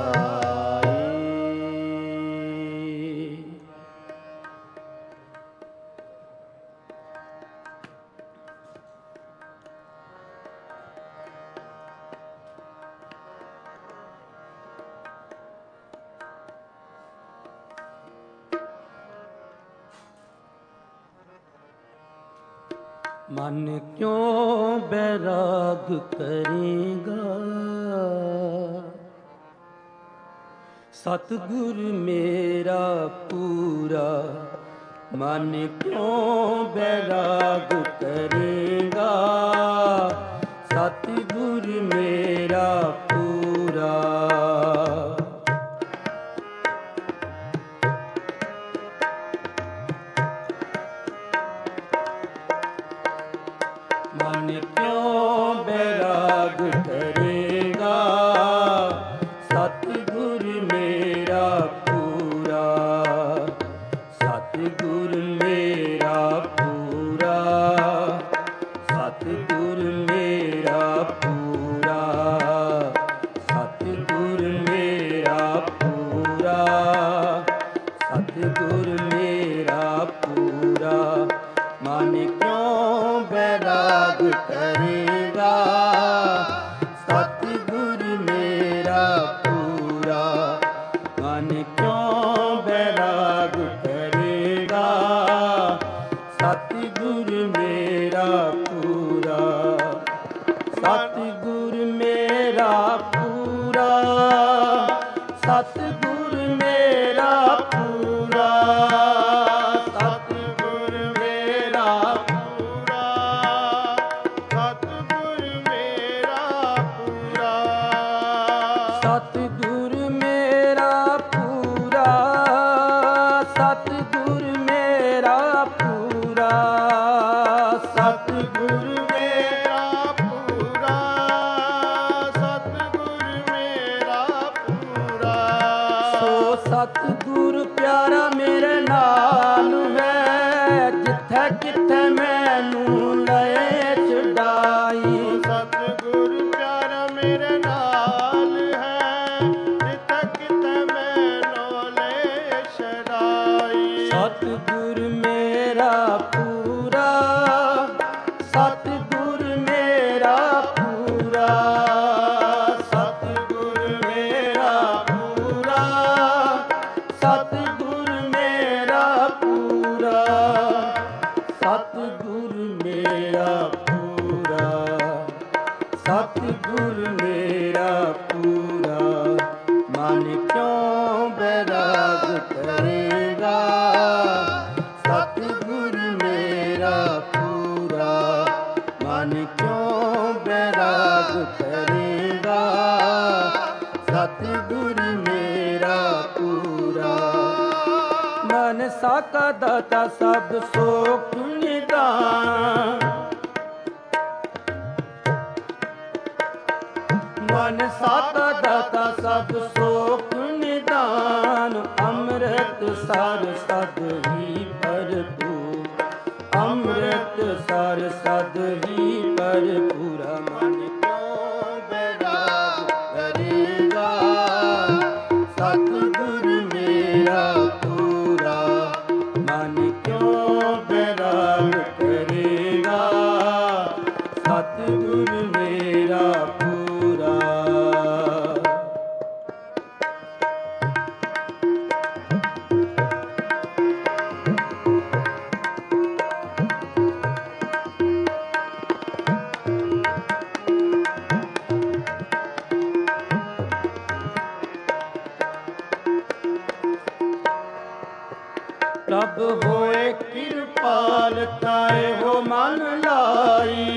A: ਮਨ ਕਿਉਂ ਬੈਰਾਗ ਕਰੇਗਾ, ਸਤਿਗੁਰ ਮੇਰਾ ਪੂਰਾ। ਮਨ ਕਿਉਂ ਬੈਰਾਗ ਕਰੇਗਾ, ਸਤਿਗੁਰ ਮੇਰਾ ਪੂਰਾ। ਮਨ ਕਿਉਂ ਬੈਰਾਗ ਕਰੇਗਾ, ਸਤਿਗੁਰ ਮੇਰਾ ਪੂਰਾ। ਸਤਿਗੁਰ ਮੇਰਾ ਪੂਰਾ। ਸਤਿਗੁਰ ਮੇਰਾ ਪੂਰਾ। ਸਤਿਗੁਰ ਮੇਰਾ ਪੂਰਾ। ਸਤਿਗੁਰ ਮੇਰਾ ਪੂਰਾ। ਮਨ ਕਿਉਂ ਬੈਰਾਗ ਕਰੇਗਾ, ਸਤਿਗੁਰ ਮੇਰਾ ਪੂਰਾ। ਮਨ ਕਿਉਂ ਬੈਰਾਗ ਕਰੇਗਾ, ਸਤਿਗੁਰ ਮੇਰਾ ਪੂਰਾ। ਸਤਿਗੁਰ ਮੇਰਾ ਪੂਰਾ। ਸਤਿਗੁਰ ਮੇਰਾ ਪੂਰਾ। ਸਤਿਗੁਰ ਮੇਰਾ ਪੂਰਾ। ਸਤਿਗੁਰ ਮੇਰਾ ਪੂਰਾ, ਸਤਿਗੁਰ ਮੇਰਾ ਪੂਰਾ। ਸੋ ਸਤਿਗੁਰ ਪਿਆਰਾ ਮੇਰੇ ਨਾਲ ਹੈ, ਜਿੱਥੇ ਕਿੱਥੇ ਮੈਨੂੰ ਲਏ ਛਡਾਈ। ਸਤਿਗੁਰ ਪਿਆਰਾ ਮੇਰੇ ਨਾਲ ਹੈ, ਜਿੱਥੇ ਕਿੱਥੇ ਮੈਨੂੰ ਲਏ ਛਡਾਈ। ਸਤਿਗੁਰ ਮੇਰਾ ਪੂਰਾ, ਸਤਿਗੁਰ ਮੇਰਾ ਪੂਰਾ, ਸਤਿਗੁਰ ਮੇਰਾ ਪੂਰਾ, ਸਤਿਗੁਰ ਮੇਰਾ ਪੂਰਾ, ਸਤਿਗੁਰ ਮੇਰਾ ਪੂਰਾ, ਸਤਿਗੁਰ ਮੇਰਾ ਪੂਰਾ। ਮਨ ਕਿਉਂ ਬੈਰਾਗ ਕਰੇਗਾ, ਸਤਿਗੁਰ ਮੇਰਾ ਪੂਰਾ। ਮਨ ਕਿਉਂ ਬੈਰਾਗ ਕਰੇਗਾ, ਸਤਿਗੁਰ ਮੇਰਾ ਪੂਰਾ। ਮਨ ਸਾਕਾ ਦਾਤਾ ਸਭ ਸੋਖ ਨਿਦਾਨ, ਮਨ ਸਾਕਾ ਦਾਤਾ ਸਭ ਸੋਖ ਨਿਦਾਨ। ਅੰਮ੍ਰਿਤ ਸਰ ਸਦ ਹੀ ਭਰਪੂਰ, ਅੰਮ੍ਰਿਤ ਸਰ ਸਦ ਹੀ ਭਰਪੂਰਾ। ਮਨ ਕਿਉਂ ਬੈਰਾਗ ਕਰੇਗਾ, ਸਤਿਗੁਰ ਮੇਰਾ ਪੂਰਾ। ਮਨ ਕਿਉਂ ਬੈਰਾਗ ਕਰੇਗਾ, ਸਤਿਗੁਰ ਮੇਰਾ ਪੂਰਾ। ਪ੍ਰਭ ਹੋਏ ਕਿਰਪਾਲ ਤਾਏ ਹੋ ਮਨ ਲਾਈ।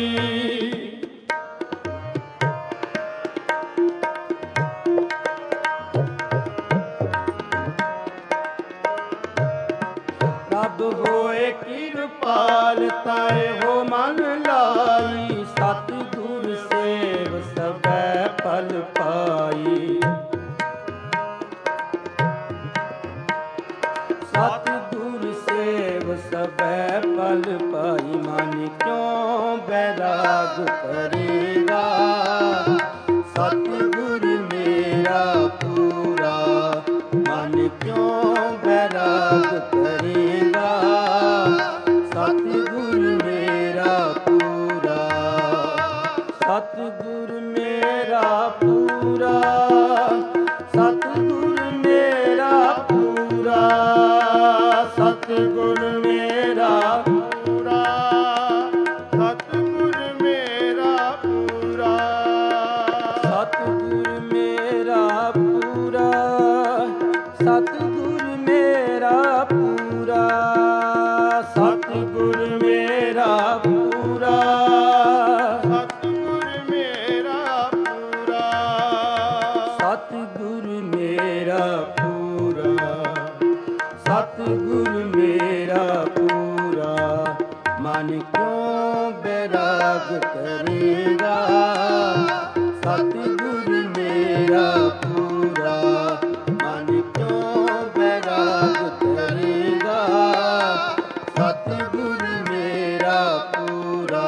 A: ਪ੍ਰਭ ਹੋਏ ਕਿਰਪਾਲ ਤਾਏ ਹੋ ਮਨ ਲਾਈ। ਸਤਿਗੁਰ ਸੇਵ ਸਭੈ ਫਲ ਪਾਈ। ਸਤਿਗੁਰ ਸੇਵ ਸਭੈ ਫਲ ਪਾਈ। ਮਨ ਕਿਉਂ ਬੈਰਾਗ ਕਰੇਗਾ, ਸਤਿਗੁਰ ਮੇਰਾ ਪੂਰਾ। ਮਨ ਕਿਉਂ ਬੈਰਾਗ ਕਰੇਗਾ, ਸਤਿਗੁਰ ਮੇਰਾ ਪੂਰਾ। ਸਤਿਗੁਰ ਮੇਰਾ ਪੂਰਾ, ਸਤਿਗੁਰ ਮੇਰਾ ਪੂਰਾ, ਸਤਿਗੁਰ ਮੇਰਾ ਪੂਰਾ, ਸਤਿਗੁਰ ਮੇਰਾ ਪੂਰਾ, ਸਤਿਗੁਰ ਮੇਰਾ ਪੂਰਾ, ਸਤਿਗੁਰ ਮੇਰਾ ਪੂਰਾ, ਸਤਿਗੁਰ ਮੇਰਾ ਪੂਰਾ, ਸਤਿਗੁਰ ਮੇਰਾ ਪੂਰਾ, ਸਤਿਗੁਰ ਮੇਰਾ ਪੂਰਾ, ਸਤਿਗੁਰ ਮੇਰਾ ਪੂਰਾ। ਮਨ ਕਿਉਂ ਬੈਰਾਗ ਕਰੇਗਾ, ਸਤਿਗੁਰ ਮੇਰਾ ਪੂਰਾ। ਮਨ ਕਿਉਂ ਬੈਰਾਗ ਕਰੇਗਾ, ਸਤਿਗੁਰ ਮੇਰਾ ਪੂਰਾ।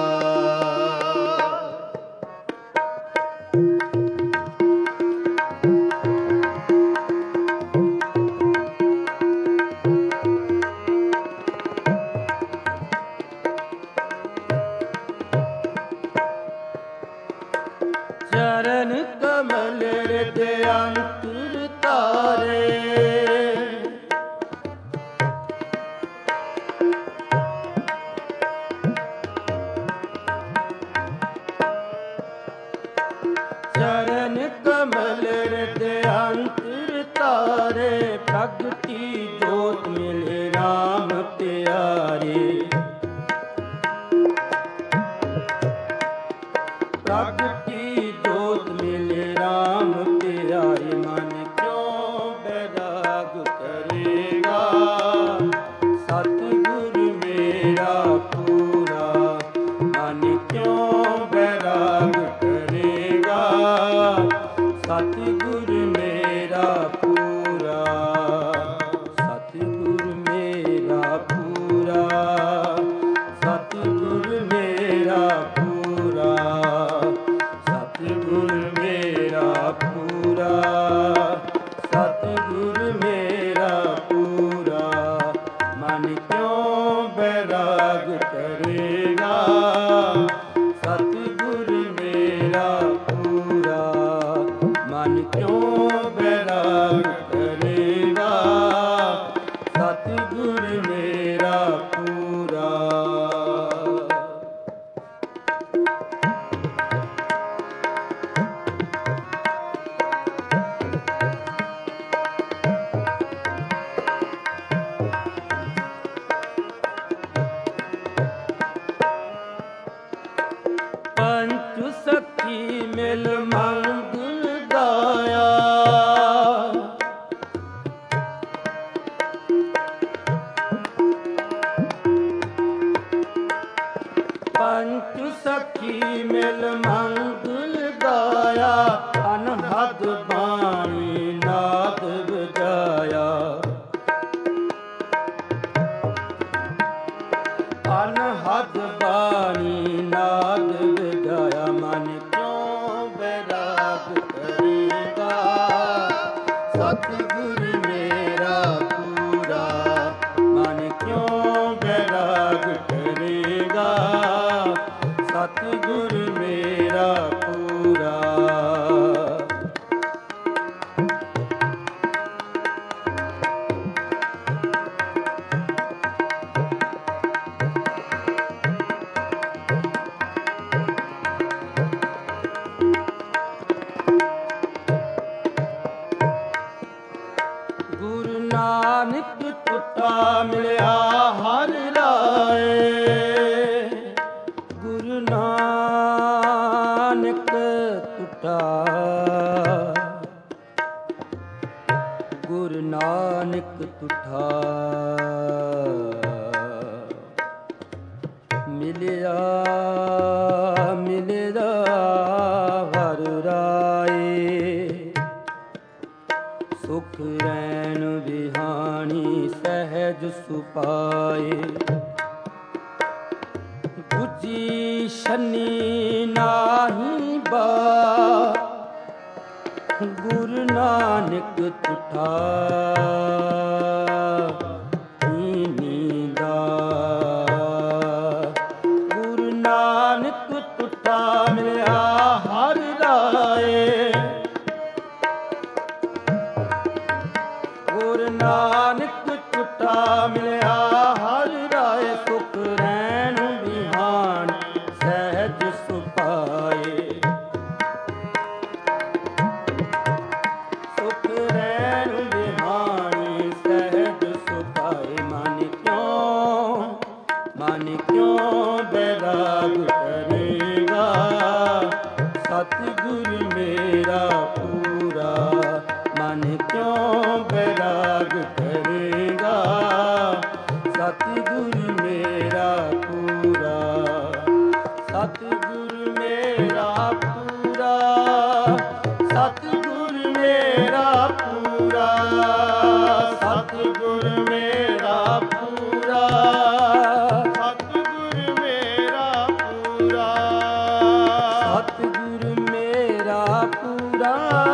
A: ਚਰਨ ਕਮਲ ਹਿਰਦੇ ਅੰਤਰ ਤਾਰੇ। ਚਰਨ ਕਮਲ ਹਿਰਦੇ ਅੰਤਰ ਤਾਰੇ। ਪ੍ਰਗਟੀ ਜੋਤ ਮਿਲੇ ਰਾਮ ਪਿਆਰੇ। ਪ੍ਰਗਟੀ ਜੋਤ ਮਿਲੇ ਰਾਮ ਪਿਆਰੇ। ਮਨ ਕਿਉਂ ਬੈਰਾਗ ਕਰੇਗਾ, ਸਤਿਗੁਰ ਮੇਰਾ ਪੂਰਾ। ਮਨ ਕਿਉਂ ਬੈਰਾਗ ਕਰੇਗਾ, ਸਤਿਗੁਰ ਮੇਰਾ ਪੂਰਾ, ਸਤਿਗੁਰ ਮੇਰਾ ਪੂਰਾ, ਸਤਿਗੁਰ ਮੇਰਾ ਪੂਰਾ, ਸਤਿਗੁਰ ਮੇਰਾ ਪੂਰਾ, ਸਤਿਗੁਰ ਮੇਰਾ ਪੂਰਾ, ਮਨ ਕਿਉਂ ਬੈਰਾਗ ਕਰੇਗਾ, ਸਤਿਗੁਰ ਮੇਰਾ ਪੂਰਾ, ਮਨ ਕਿਉਂ ਬੈਰਾਗ ਕਰੇਗਾ, ਸਤਿਗੁਰ ਮੇਰਾ ਪੂਰਾ। ਪੰਚ ਸਖੀ ਮਿਲ ਮੰਗਲ ਗਾਇਆ, ਪੰਚ ਸਖੀ ਮਿਲ ਮੰਗਲ ਗਾਇਆ, ਅਨਹਦ ਬਾਣੀ ਨਾਦ ਵਜਾਇਆ, ਅਨਹਦ ਬਾਣੀ ਨਾਦ ਵਜਾਇਆ, ਮਨ ਕਿਉਂ ਬੈਰਾਗ ਕਰੇਗਾ, ਸਤਿਗੁਰ ਮੇਰਾ ਪੂਰਾ, ਮਨ ਕਿਉਂ ਬੈਰਾਗ ਕਰੇਗਾ, ਸਤਿਗੁਰ ਮੇਰਾ ਪੂਰਾ। ਗੁਰੂ ਨਾਨਕ ਟੁੱਟਾ ਮਿਲਿਆ ਹਰ ਰਾਏ, ਗੁਰੂ ਨਾਨਕ ਟੁੱਟਾ, ਗੁਰੂ ਨਾਨਕ ਟੁੱਟਾ, ਮਿਲਿਆ ਮਿਲਿਆ ਹਰ ਰਾਏ, ਸੁਖ ਰੈਣ ਵਿਹਾਣੀ ਸਹਿਜ ਸੁਪਾਏ, ਗੁਜੀ ਸ਼ਨੀ ਨਾਹੀ ਬਾ, ਗੁਰੂ ਨਾਨਕ ਟੁੱਟਾ ਨੀਂਦਾ, ਗੁਰੂ ਨਾਨਕ ਟੁੱਟਾ ਮਿਲਿਆ ਹਰ ਰਾਏ, ਗੁਰੂ ਨਾਨਕ ਟੁੱਟਾ ਮਿਲਿਆ ਹਰ ਰਾਏ, ਸੁਖ ਰੈਣ ਵਿਹਾਣ ਸਹਿਜ ਸੁਪਾਏ, ਸੁਖ ਰੈਣ ਵਿਹਾਣੀ ਸਹਿਜ ਸੁਪਾਏ, ਮਨ ਕਿਉਂ ਬੈਰਾਗ ਕਰੇਗਾ, ਸਤਿਗੁਰ ਮੇਰਾ ਪੂਰਾ, ਮਨ ਕਿਉਂ ਬੈਰਾਗ ਕਰੇਗਾ, ਸਤਿਗੁਰ ਮੇਰਾ ਪੂਰਾ, ਸਤਿਗੁਰ ਮੇਰਾ ਪੂਰਾ, ਸਤਿਗੁਰ ਮੇਰਾ ਪੂਰਾ, ਸਤਿਗੁਰ ਮੇਰਾ ਪੂਰਾ, ਸਤਿਗੁਰ ਮੇਰਾ ਪੂਰਾ, ਸਤਿਗੁਰ ਮੇਰਾ ਪੂਰਾ,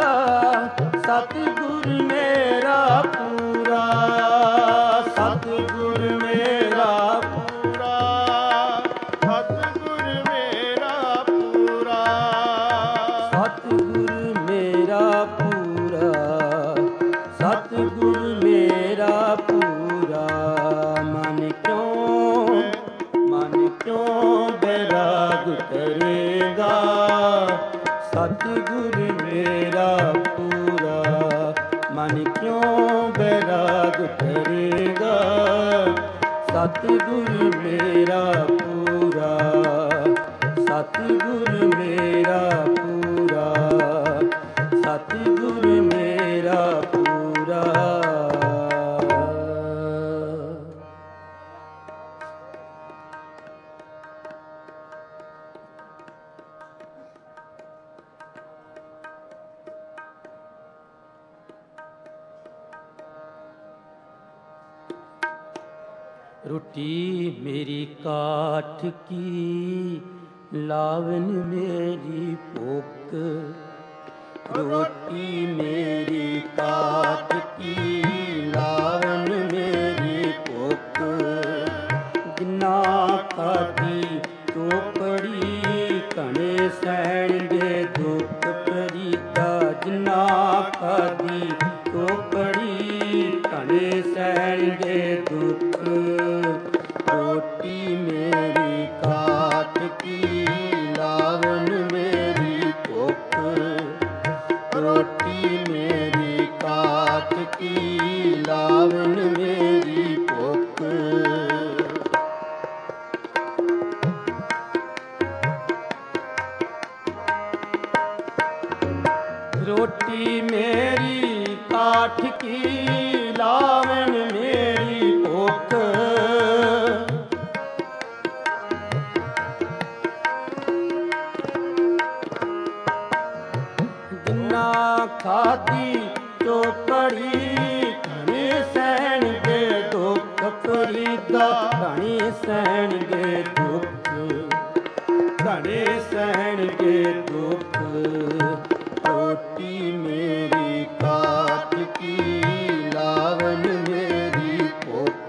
A: ਸਤਿਗੁਰ ਮੇਰਾ ਪੂਰਾ, ਸਤਿਗੁਰ ਮੇਰਾ ਪੂਰਾ, ਸਤਿਗੁਰ ਮੇਰਾ ਪੂਰਾ, ਸਤਿਗੁਰ ਮੇਰਾ ਪੂਰਾ, ਸਤਿਗੁਰ ਮੇਰਾ ਪੂਰਾ, ਮਨ ਕਿਉਂ ਬੈਰਾਗ ਕਰੇਗਾ, ਸਤਿਗੁਰ ਮੇਰਾ ਪੂਰਾ, ਮਨ ਕਿਉਂ ਬੈਰਾਗ ਕਰੇਗਾ, ਸਤਿਗੁਰ ਮੇਰਾ ਪੂਰਾ, ਸਤਿਗੁਰ ਮੇਰਾ ਪੂਰਾ, ਸਤਿਗੁਰ ਮੇਰਾ ਪੂਰਾ। रोटी मेरी काठ की लावन मेरी भूख, रोटी मेरी काठ की लावन मेरी भूख, जिन्ना खाधी चोपड़ी घने सहणगे दुख फरीदा, जिन्ना खाधी चोपड़ी घने सहणगे दुख, रोटी मेरी काठ की लावन मेरी भूख, रोटी मेरी काठ की लावन मेरी भूख। रोटी मेरी काठ की लावन मेरी भूख, जिन्ना खाधी चोपड़ी घने सहणगे दुख फरीदा, घने सहणगे दुख, घने सहणगे दुख, रोटी मेरी काठ की लावन मेरी भूख,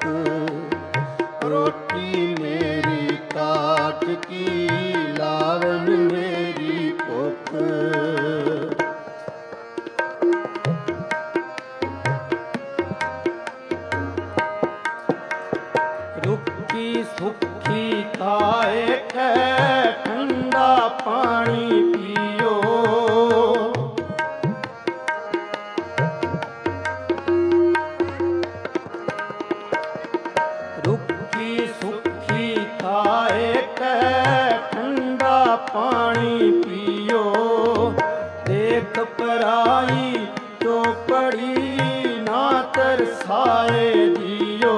A: रोटी मेरी काठ की लावन मेरी भूख। रुखी सुखी खाए कै ठंडा पानी पियो, रुखी सुखी खाए कै ठंडा पानी पियो, देख पराई चोपड़ी ना तरसाए जियो,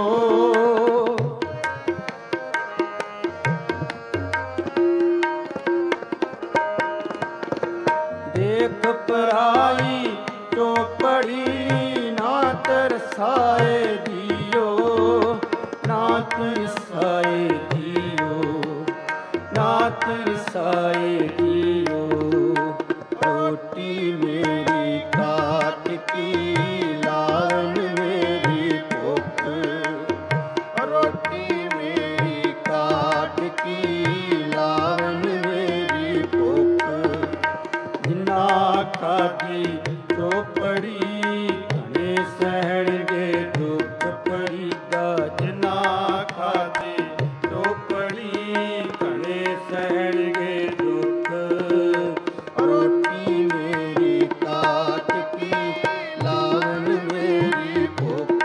A: देख पराई चोपड़ी ना तरसाए जियो, ना तरसाए जियो, ना तरसाए जियो, रोटी मेरी काठ की लावन मेरी भूख, रोटी मेरी काठ की लावन मेरी भूख, जिन्ना खाधी चोपड़ी घने सहणगे दुख फरीदा, जिन्ना खाधी चोपड़ी घने सहणगे दुख, रोटी मेरी काठ की लावन मेरी भूख,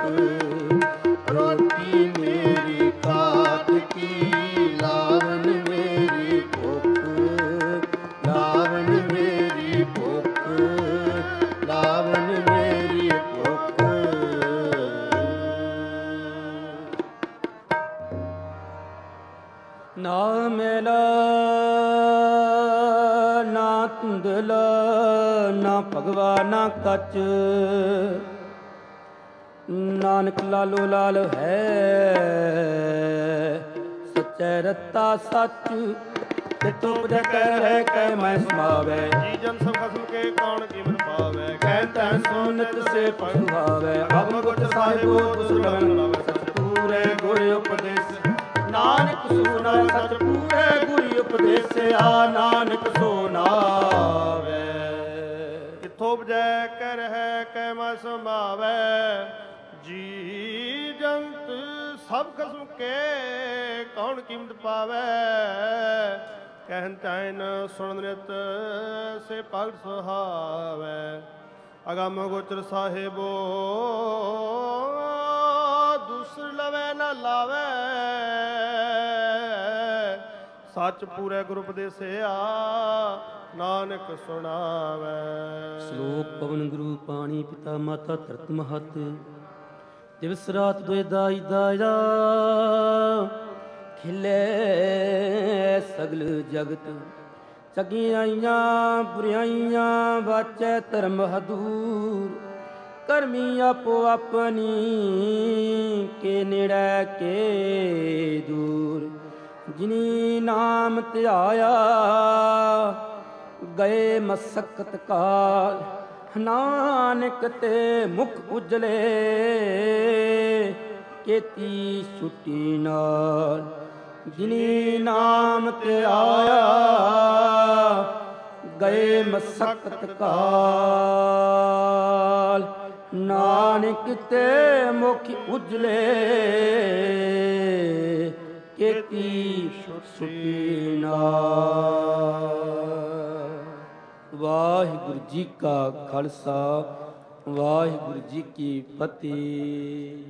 A: रोटी मेरी काठ की लावन मेरी भूख, लावन मेरी भूख, लावन मेरी भूख। ना मेला ना धुंधला, ना भगवा ना कच, नानक लालो लाल है सच्चै रत्ता सच, तितो जकर है कै मैं समावै,
B: जी जन सब खसम के कौन कीमत पावे,
A: कहता सोनत से पशुभावै, अब गुट साहिबो दुसरन सतपूरे गुर उपदेश, नानक सुना सतपूरे गुर उपदेसिया, नानक सुनावे।
B: किथों बजै कर है कै मैं संभावै, जी जंत सब खसम के कौन कीमत पावे, कहन तैन सुन नित से भगत सुहावै, अगम गोचर साहिबो दूसर लवै न लावै, सच पूरे गुर उपदेसिया, नानक सुनावै।
A: श्लोक पवन गुरु पानी पिता माता धरत महत, दिवस रात दोए दाई दाया, खिले सगल जगत, चगियाइयां बुराइयां वाचै धर्म हदूर, ਕਰਮੀ ਆਪੋ ਆਪਣੀ ਕੇ ਨੇੜੇ ਕੇ ਦੂਰ। ਜਿਨੀ ਨਾਮ ਧਿਆਇਆ ਗਏ ਮਸਕਤ ਕਾਲ। ਨਾਨਕ ਤੇ ਮੁਖ ਉਜਲੇ ਕੀਤੀ ਛੁੱਟੀ ਨਾਲ। ਜਿਨੀ ਨਾਮ ਧਿਆਇਆ ਗਏ ਮਸਕਤ ਕਾਲ। ਨਾਨਕ ਤੇ ਮੁਖ ਉਜਲੇ ਕੀਤੀ ਛੁੱਟੀ ਨਾਲ। ਵਾਹਿਗੁਰੂ ਜੀ ਕਾ ਖਾਲਸਾ, ਵਾਹਿਗੁਰੂ ਜੀ ਕੀ ਫਤਿਹ।